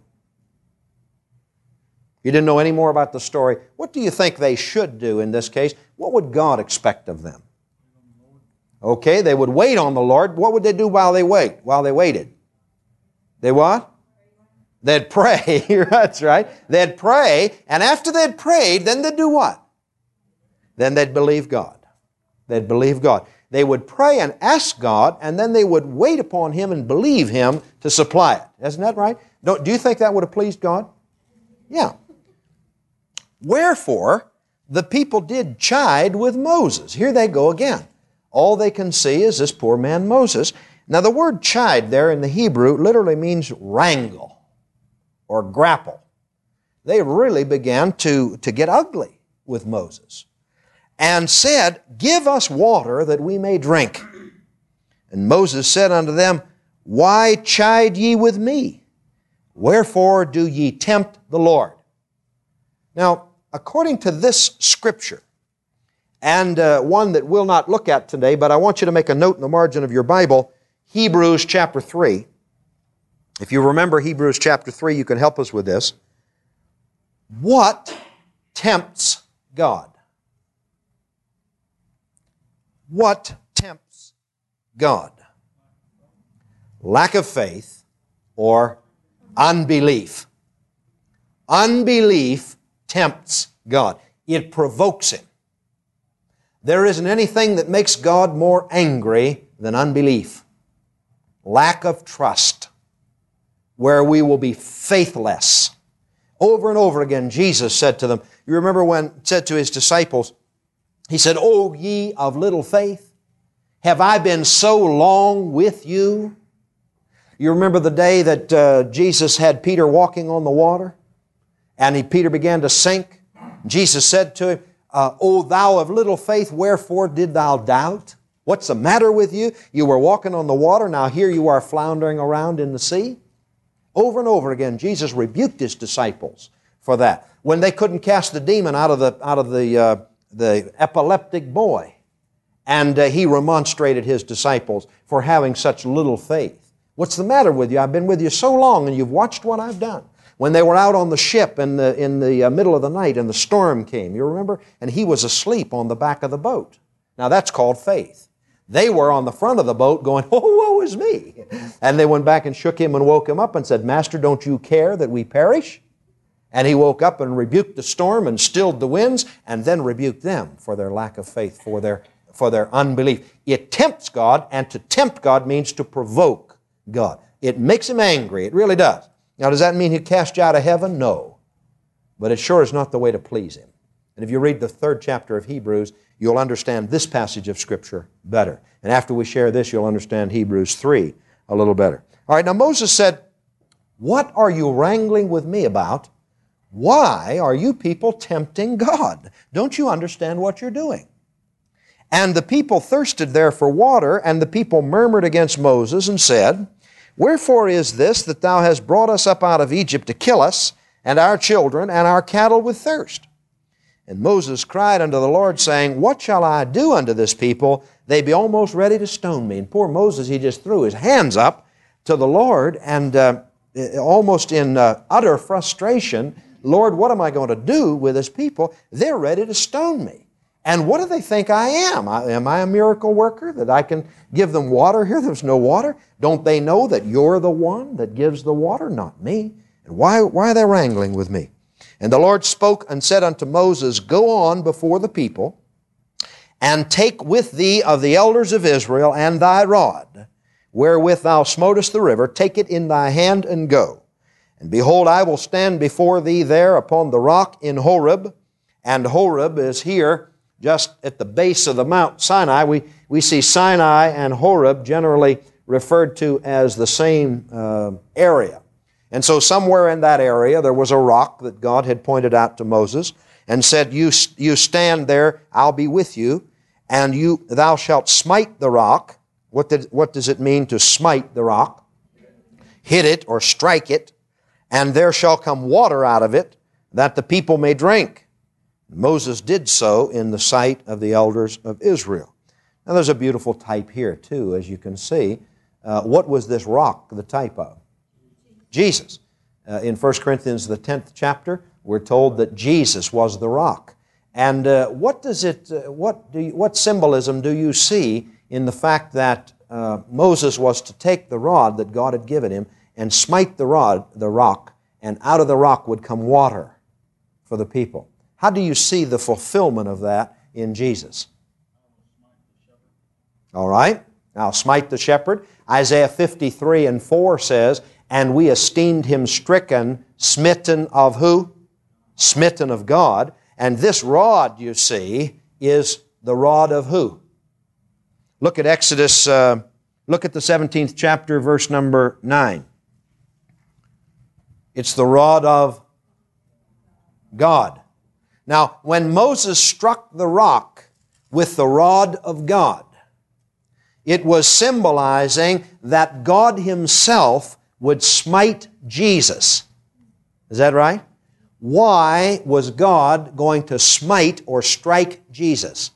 You didn't know any more about the story. What do you think they should do in this case? What would God expect of them? Okay, they would wait on the Lord. What would they do while they waited? They what? They'd pray. That's right. They'd pray, and after they'd prayed, then they'd do what? Then they'd believe God. They'd believe God. They would pray and ask God, and then they would wait upon Him and believe Him to supply it. Isn't that right? Do you think that would have pleased God? Yeah. Wherefore, the people did chide with Moses. Here they go again. All they can see is this poor man Moses. Now the word chide there in the Hebrew literally means wrangle or grapple. They really began to get ugly with Moses, and said, Give us water that we may drink. And Moses said unto them, Why chide ye with me? Wherefore do ye tempt the Lord? Now, according to this scripture, and one that we'll not look at today, but I want you to make a note in the margin of your Bible, Hebrews chapter 3. If you remember Hebrews chapter 3, you can help us with this. What tempts God? What tempts God? Lack of faith or unbelief. Unbelief tempts God. It provokes Him. There isn't anything that makes God more angry than unbelief. Lack of trust, where we will be faithless. Over and over again, Jesus said to them, you remember when He said to His disciples, He said, O ye of little faith, have I been so long with you? You remember the day that Jesus had Peter walking on the water, and Peter began to sink. Jesus said to him, O thou of little faith, wherefore did thou doubt? What's the matter with you? You were walking on the water, now here you are floundering around in the sea. Over and over again, Jesus rebuked His disciples for that. When they couldn't cast the demon out of the epileptic boy, and He remonstrated His disciples for having such little faith. What's the matter with you? I've been with you so long, and you've watched what I've done. When they were out on the ship in the middle of the night and the storm came, you remember? And He was asleep on the back of the boat. Now that's called faith. They were on the front of the boat going, oh, woe is me. And they went back and shook Him and woke Him up and said, Master, don't you care that we perish? And He woke up and rebuked the storm and stilled the winds, and then rebuked them for their lack of faith, for their unbelief. It tempts God, and to tempt God means to provoke God. It makes Him angry. It really does. Now, does that mean He'll cast you out of heaven? No. But it sure is not the way to please Him. And if you read the 3rd chapter of Hebrews, you'll understand this passage of Scripture better. And after we share this, you'll understand Hebrews 3 a little better. All right, now Moses said, What are you wrangling with me about? Why are you people tempting God? Don't you understand what you're doing? And the people thirsted there for water, and the people murmured against Moses and said, Wherefore is this that thou hast brought us up out of Egypt to kill us, and our children, and our cattle with thirst? And Moses cried unto the Lord, saying, What shall I do unto this people? They be almost ready to stone me. And poor Moses, he just threw his hands up to the Lord, and almost in utter frustration, Lord, what am I going to do with this people? They're ready to stone me. And what do they think I am? Am I a miracle worker that I can give them water here? There's no water. Don't they know that you're the one that gives the water, not me? And why are they wrangling with me? And the Lord spoke and said unto Moses, Go on before the people, and take with thee of the elders of Israel and thy rod, wherewith thou smotest the river, take it in thy hand and go. And behold, I will stand before thee there upon the rock in Horeb. And Horeb is here, just at the base of the Mount Sinai. We see Sinai and Horeb generally referred to as the same area. And so somewhere in that area there was a rock that God had pointed out to Moses and said, You stand there, I'll be with you, and thou shalt smite the rock. What does it mean to smite the rock? Hit it or strike it, and there shall come water out of it, that the people may drink. Moses did so in the sight of the elders of Israel. Now there's a beautiful type here too, as you can see. What was this rock the type of? Jesus. In 1 Corinthians, the 10th chapter, we're told that Jesus was the rock. And what symbolism do you see in the fact that Moses was to take the rod that God had given him and smite the rock, and out of the rock would come water for the people? How do you see the fulfillment of that in Jesus? All right. Now, smite the shepherd. Isaiah 53:4 says, And we esteemed him stricken, smitten of who? Smitten of God. And this rod, you see, is the rod of who? Look at Exodus, look at the 17th chapter, verse number 9. It's the rod of God. Now, when Moses struck the rock with the rod of God, it was symbolizing that God Himself would smite Jesus. Is that right? Why was God going to smite or strike Jesus?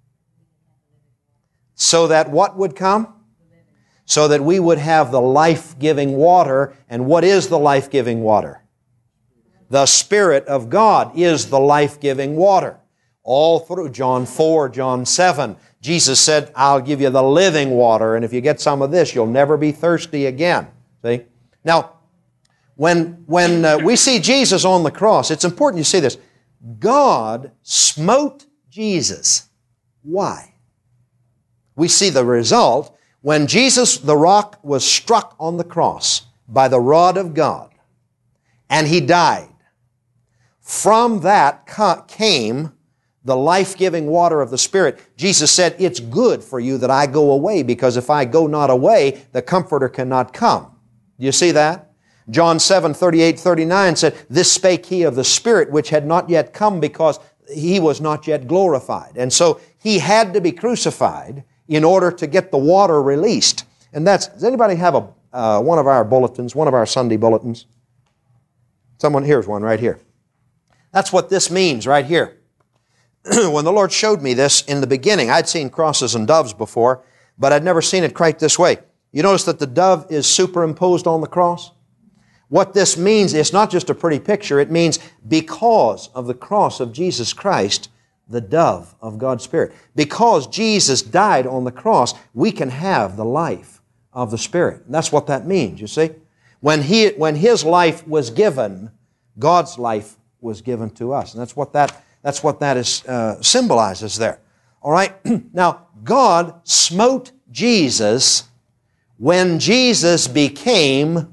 So that what would come? So that we would have the life-giving water. And what is the life-giving water? The Spirit of God is the life-giving water. All through John 4, John 7, Jesus said, I'll give you the living water, and if you get some of this, you'll never be thirsty again. See? Now, when we see Jesus on the cross, it's important you see this. God smote Jesus. Why? We see the result when Jesus, the rock, was struck on the cross by the rod of God, and He died. From that came the life-giving water of the Spirit. Jesus said, it's good for you that I go away, because if I go not away, the Comforter cannot come. Do you see that? John 7:38-39 said, This spake He of the Spirit, which had not yet come, because He was not yet glorified. And so He had to be crucified in order to get the water released. And does anybody have one of our bulletins, one of our Sunday bulletins? Here's one right here. That's what this means right here. When the Lord showed me this in the beginning, I'd seen crosses and doves before, but I'd never seen it quite this way. You notice that the dove is superimposed on the cross? What this means, it's not just a pretty picture, it means because of the cross of Jesus Christ, the dove of God's Spirit. Because Jesus died on the cross, we can have the life of the Spirit. And that's what that means, you see. When His life was given, God's life was given to us. And that's what that is symbolizes there. All right? Now, God smote Jesus when Jesus became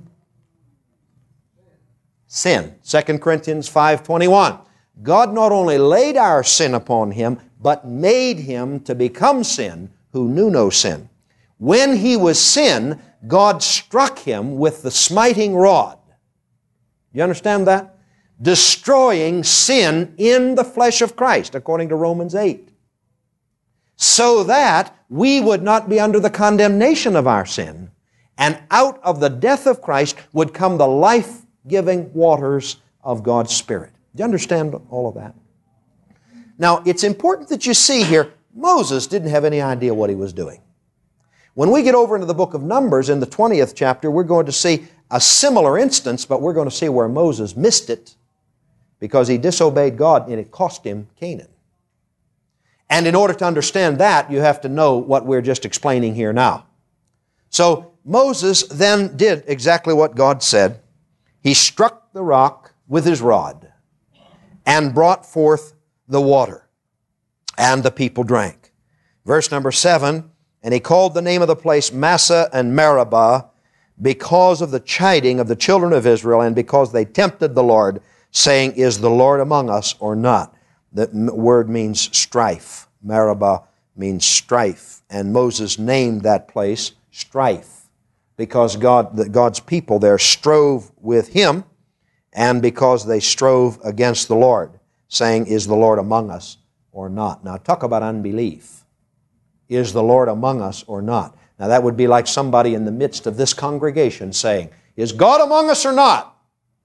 sin. 2 Corinthians 5:21. God not only laid our sin upon Him, but made Him to become sin who knew no sin. When He was sin, God struck Him with the smiting rod. You understand that? Destroying sin in the flesh of Christ, according to Romans 8. So that we would not be under the condemnation of our sin, and out of the death of Christ would come the life-giving waters of God's Spirit. Do you understand all of that? Now, it's important that you see here, Moses didn't have any idea what he was doing. When we get over into the book of Numbers, in the 20th chapter, we're going to see a similar instance, but we're going to see where Moses missed it because he disobeyed God and it cost him Canaan. And in order to understand that, you have to know what we're just explaining here now. So Moses then did exactly what God said. He struck the rock with his rod and brought forth the water, and the people drank. Verse number 7, and he called the name of the place Massah and Meribah, because of the chiding of the children of Israel, and because they tempted the Lord, saying, Is the Lord among us or not? The word means strife. Meribah means strife. And Moses named that place Strife, because God's people there strove with him, and because they strove against the Lord, saying, Is the Lord among us or not? Now talk about unbelief. Is the Lord among us or not? Now that would be like somebody in the midst of this congregation saying, Is God among us or not?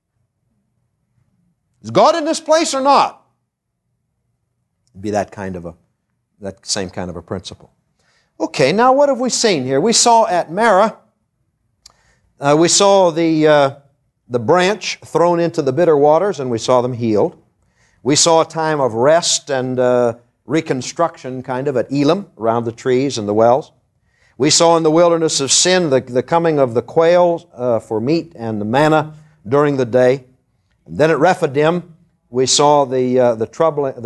Is God in this place or not? It'd be that same kind of a principle. Okay, now what have we seen here? We saw at Marah, we saw the branch thrown into the bitter waters, and we saw them healed. We saw a time of rest and reconstruction kind of at Elim, around the trees and the wells. We saw in the wilderness of Sin the coming of the quail for meat and the manna during the day. And then at Rephidim, we saw the trouble at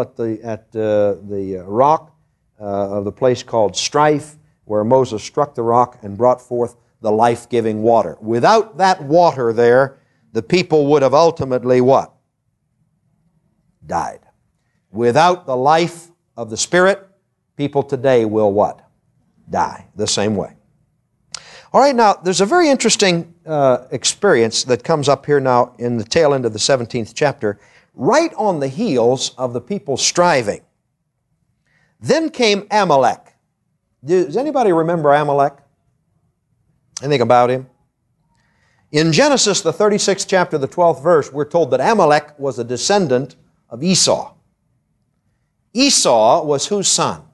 the rock of the place called Strife, where Moses struck the rock and brought forth the life-giving water. Without that water there, the people would have ultimately what? Died. Without the life of the Spirit, people today will what? Die the same way. All right, now, there's a very interesting experience that comes up here now in the tail end of the 17th chapter, right on the heels of the people striving. Then came Amalek. Does anybody remember Amalek? Anything about him? In Genesis, the 36th chapter, the 12th verse, we're told that Amalek was a descendant of Esau. Esau was whose son?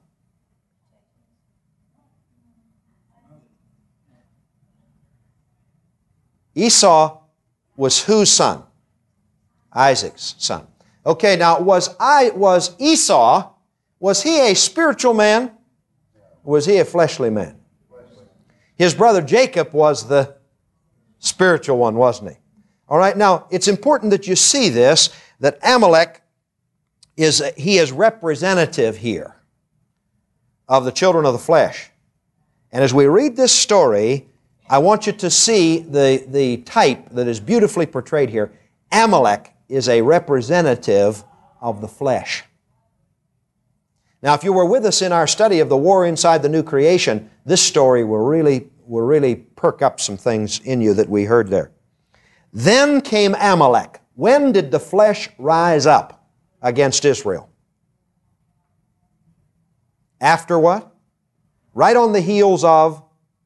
Esau was whose son? Isaac's son. Okay, now was Esau, was he a spiritual man? Or was he a fleshly man? His brother Jacob was the spiritual one, wasn't he? All right, now it's important that you see this, that Amalek is representative here of the children of the flesh. And as we read this story, I want you to see the type that is beautifully portrayed here. Amalek is a representative of the flesh. Now, if you were with us in our study of the war inside the new creation, this story will really perk up some things in you that we heard there. Then came Amalek. When did the flesh rise up against Israel? After what? Right on the heels of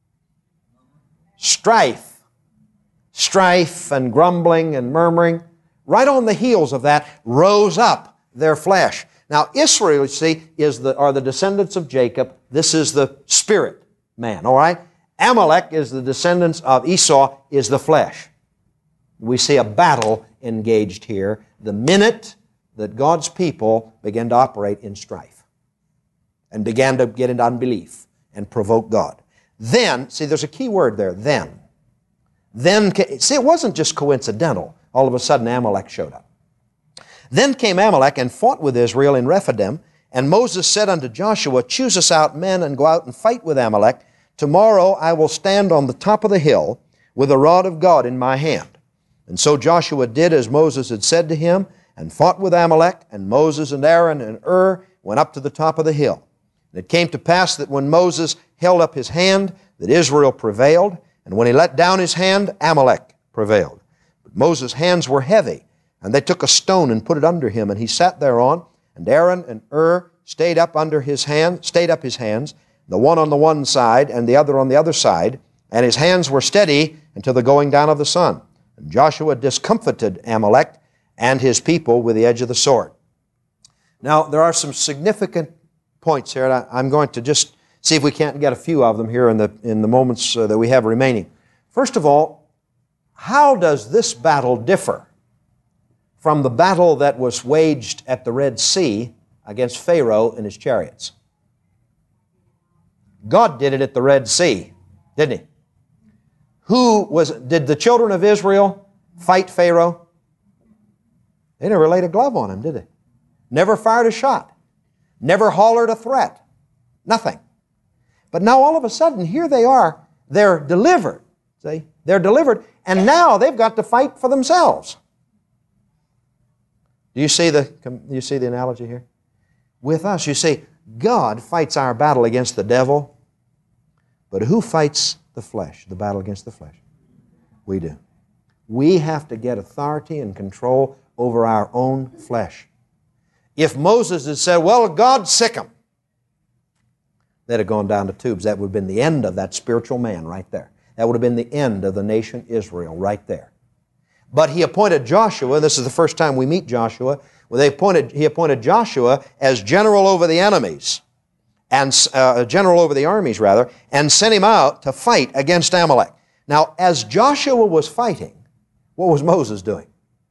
strife. Strife and grumbling and murmuring. Right on the heels of that rose up their flesh. Now, Israel, you see, are the descendants of Jacob. This is the spirit man, all right? Amalek is the descendants of Esau, is the flesh. We see a battle engaged here the minute that God's people began to operate in strife and began to get into unbelief and provoke God. Then, see, there's a key word there, then. See, it wasn't just coincidental. All of a sudden, Amalek showed up. Then came Amalek and fought with Israel in Rephidim, and Moses said unto Joshua, Choose us out men and go out and fight with Amalek. Tomorrow I will stand on the top of the hill with the rod of God in my hand. And so Joshua did as Moses had said to him, and fought with Amalek, and Moses and Aaron and went up to the top of the hill. And it came to pass that when Moses held up his hand, that Israel prevailed, and when he let down his hand, Amalek prevailed. But Moses' hands were heavy, and they took a stone and put it under him, and he sat thereon, and Aaron and stayed up his hands, the one on the one side and the other on the other side, and his hands were steady until the going down of the sun. And Joshua discomfited Amalek and his people with the edge of the sword. Now, there are some significant points here, and I'm going to just see if we can't get a few of them here in the moments that we have remaining. First of all, how does this battle differ from the battle that was waged at the Red Sea against Pharaoh and his chariots. God did it at the Red Sea, didn't He? Did the children of Israel fight Pharaoh? They never laid a glove on him, did they? Never fired a shot. Never hollered a threat. Nothing. But now all of a sudden, here they are. They're delivered. See? They're delivered, and now they've got to fight for themselves. Do you see the analogy here? With us, you see, God fights our battle against the devil, but who fights the flesh, the battle against the flesh? We do. We have to get authority and control over our own flesh. If Moses had said, well, God sick him, they'd have gone down the tubes. That would have been the end of that spiritual man right there. That would have been the end of the nation Israel right there. But He appointed Joshua, this is the first time we meet Joshua, He appointed Joshua as general over the enemies, and general over the armies rather, and sent him out to fight against Amalek. Now, as Joshua was fighting, what was Moses doing?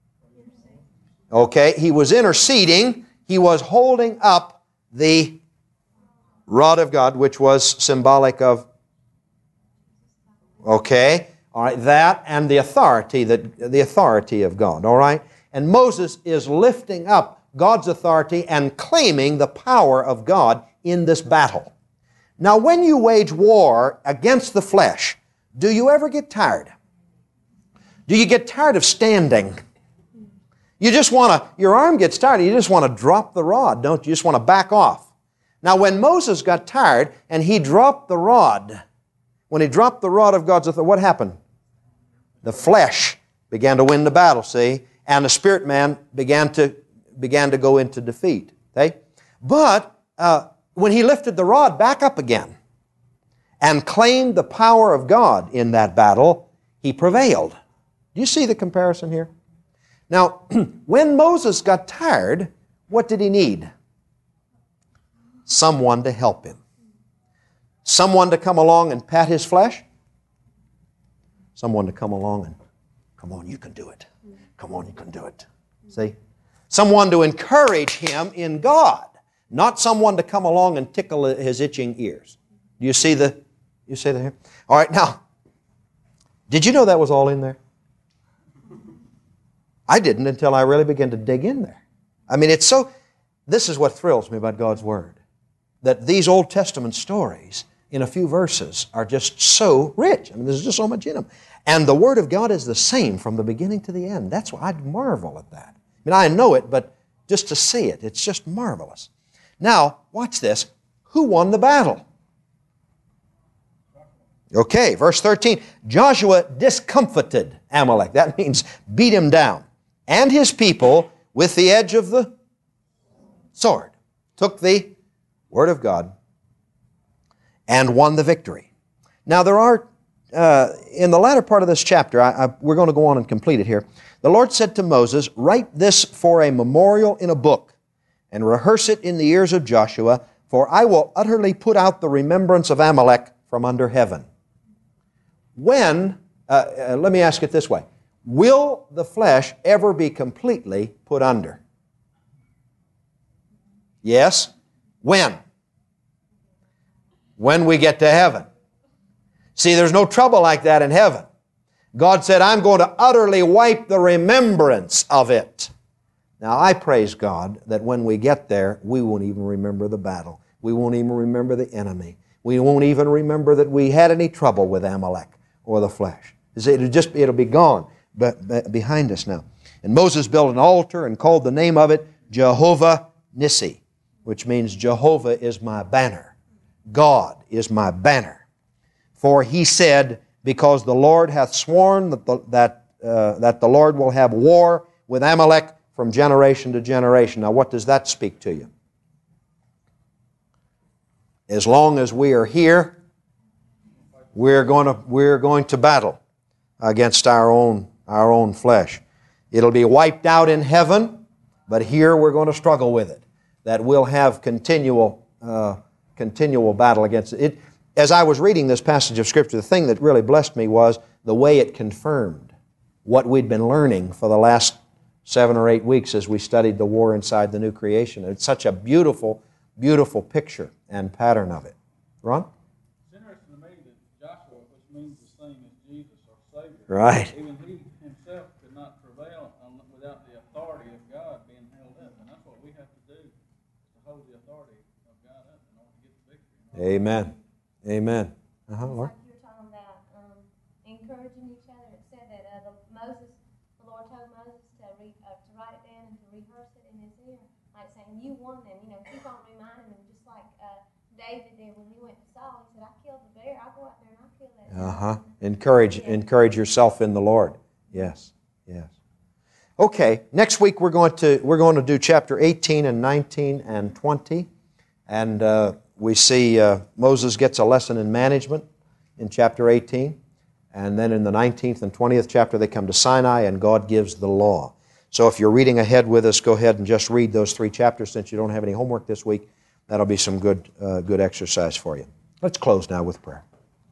Okay, he was interceding. He was holding up the rod of God, which was symbolic of, okay, all right, that and the authority of God, all right? And Moses is lifting up God's authority and claiming the power of God in this battle. Now, when you wage war against the flesh, do you ever get tired? Do you get tired of standing? You just your arm gets tired, you just want to drop the rod, don't you? You just want to back off. Now, when Moses got tired and he dropped the rod, when he dropped the rod of God's authority, what happened? The flesh began to win the battle, see? And the spirit man began to go into defeat. Okay? But when he lifted the rod back up again and claimed the power of God in that battle, he prevailed. Do you see the comparison here? Now, when Moses got tired, what did he need? Someone to help him. Someone to come along and pat his flesh. Someone to come along and, come on, you can do it. Come on, you can do it. See? Someone to encourage him in God, not someone to come along and tickle his itching ears. Do you see that here? All right, now, did you know that was all in there? I didn't until I really began to dig in there. I mean, this is what thrills me about God's Word, that these Old Testament stories in a few verses are just so rich. I mean, there's just so much in them. And the Word of God is the same from the beginning to the end. That's why I marvel at that. I mean, I know it, but just to see it, it's just marvelous. Now, watch this. Who won the battle? Okay, verse 13. Joshua discomfited Amalek. That means beat him down. And his people with the edge of the sword. Took the Word of God and won the victory. Now there are, in the latter part of this chapter, we're going to go on and complete it here. The Lord said to Moses, write this for a memorial in a book and rehearse it in the ears of Joshua, for I will utterly put out the remembrance of Amalek from under heaven. When, let me ask it this way, will the flesh ever be completely put under? Yes? When? When we get to heaven. See, there's no trouble like that in heaven. God said, I'm going to utterly wipe the remembrance of it. Now, I praise God that when we get there, we won't even remember the battle. We won't even remember the enemy. We won't even remember that we had any trouble with Amalek or the flesh. It'll be gone behind us now. And Moses built an altar and called the name of it Jehovah Nissi, which means Jehovah is my banner. God is my banner. For he said, because the Lord hath sworn that the Lord will have war with Amalek from generation to generation. Now, what does that speak to you? As long as we are here, we're going to battle against our own flesh. It'll be wiped out in heaven, but here we're going to struggle with it. That we'll have continual battle against it. As I was reading this passage of Scripture, the thing that really blessed me was the way it confirmed what we'd been learning for the last 7 or 8 weeks as we studied the war inside the new creation. It's such a beautiful, beautiful picture and pattern of it. Ron? It's interesting to me that Joshua, which means the same as Jesus, our Savior, Right. even he himself could not prevail without the authority of God being held up. And that's what we have to do, is to hold the authority of God up in order to get the victory. Amen. Amen. Lord? Like you were talking about encouraging each other. It said that the Lord told Moses to write it down and to rehearse it in his ear, like saying, "You won them." Keep on reminding them, just like David did when he went to Saul. He said, "I killed the bear. I'll go out there and I'll kill that." Encourage yourself in the Lord. Yes. Yes. Okay. Next week we're going to do chapter 18 and 19 and 20, and we see Moses gets a lesson in management in chapter 18. And then in the 19th and 20th chapter, they come to Sinai, and God gives the law. So if you're reading ahead with us, go ahead and just read those 3 chapters. Since you don't have any homework this week, that'll be some good exercise for you. Let's close now with prayer.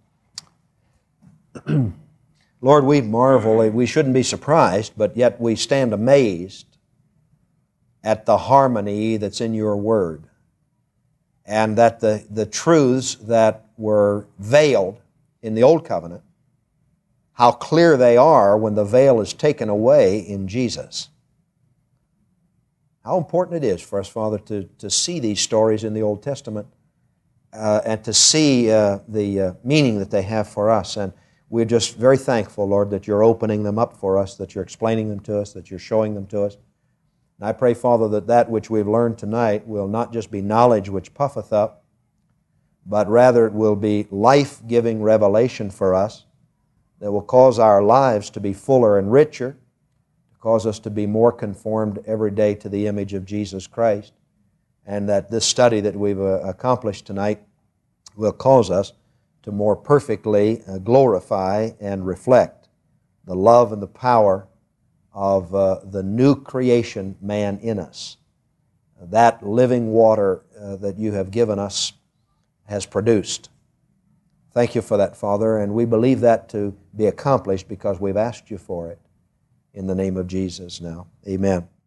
Lord, we marvel. We shouldn't be surprised, but yet we stand amazed at the harmony that's in your Word, and that the truths that were veiled in the Old Covenant, how clear they are when the veil is taken away in Jesus. How important it is for us, Father, to see these stories in the Old Testament and to see the meaning that they have for us. And we're just very thankful, Lord, that you're opening them up for us, that you're explaining them to us, that you're showing them to us. And I pray, Father, that which we've learned tonight will not just be knowledge which puffeth up, but rather it will be life-giving revelation for us that will cause our lives to be fuller and richer, to cause us to be more conformed every day to the image of Jesus Christ, and that this study that we've accomplished tonight will cause us to more perfectly glorify and reflect the love and the power of the new creation man in us. That living water that you have given us has produced. Thank you for that, Father, and we believe that to be accomplished because we've asked you for it. In the name of Jesus now. Amen.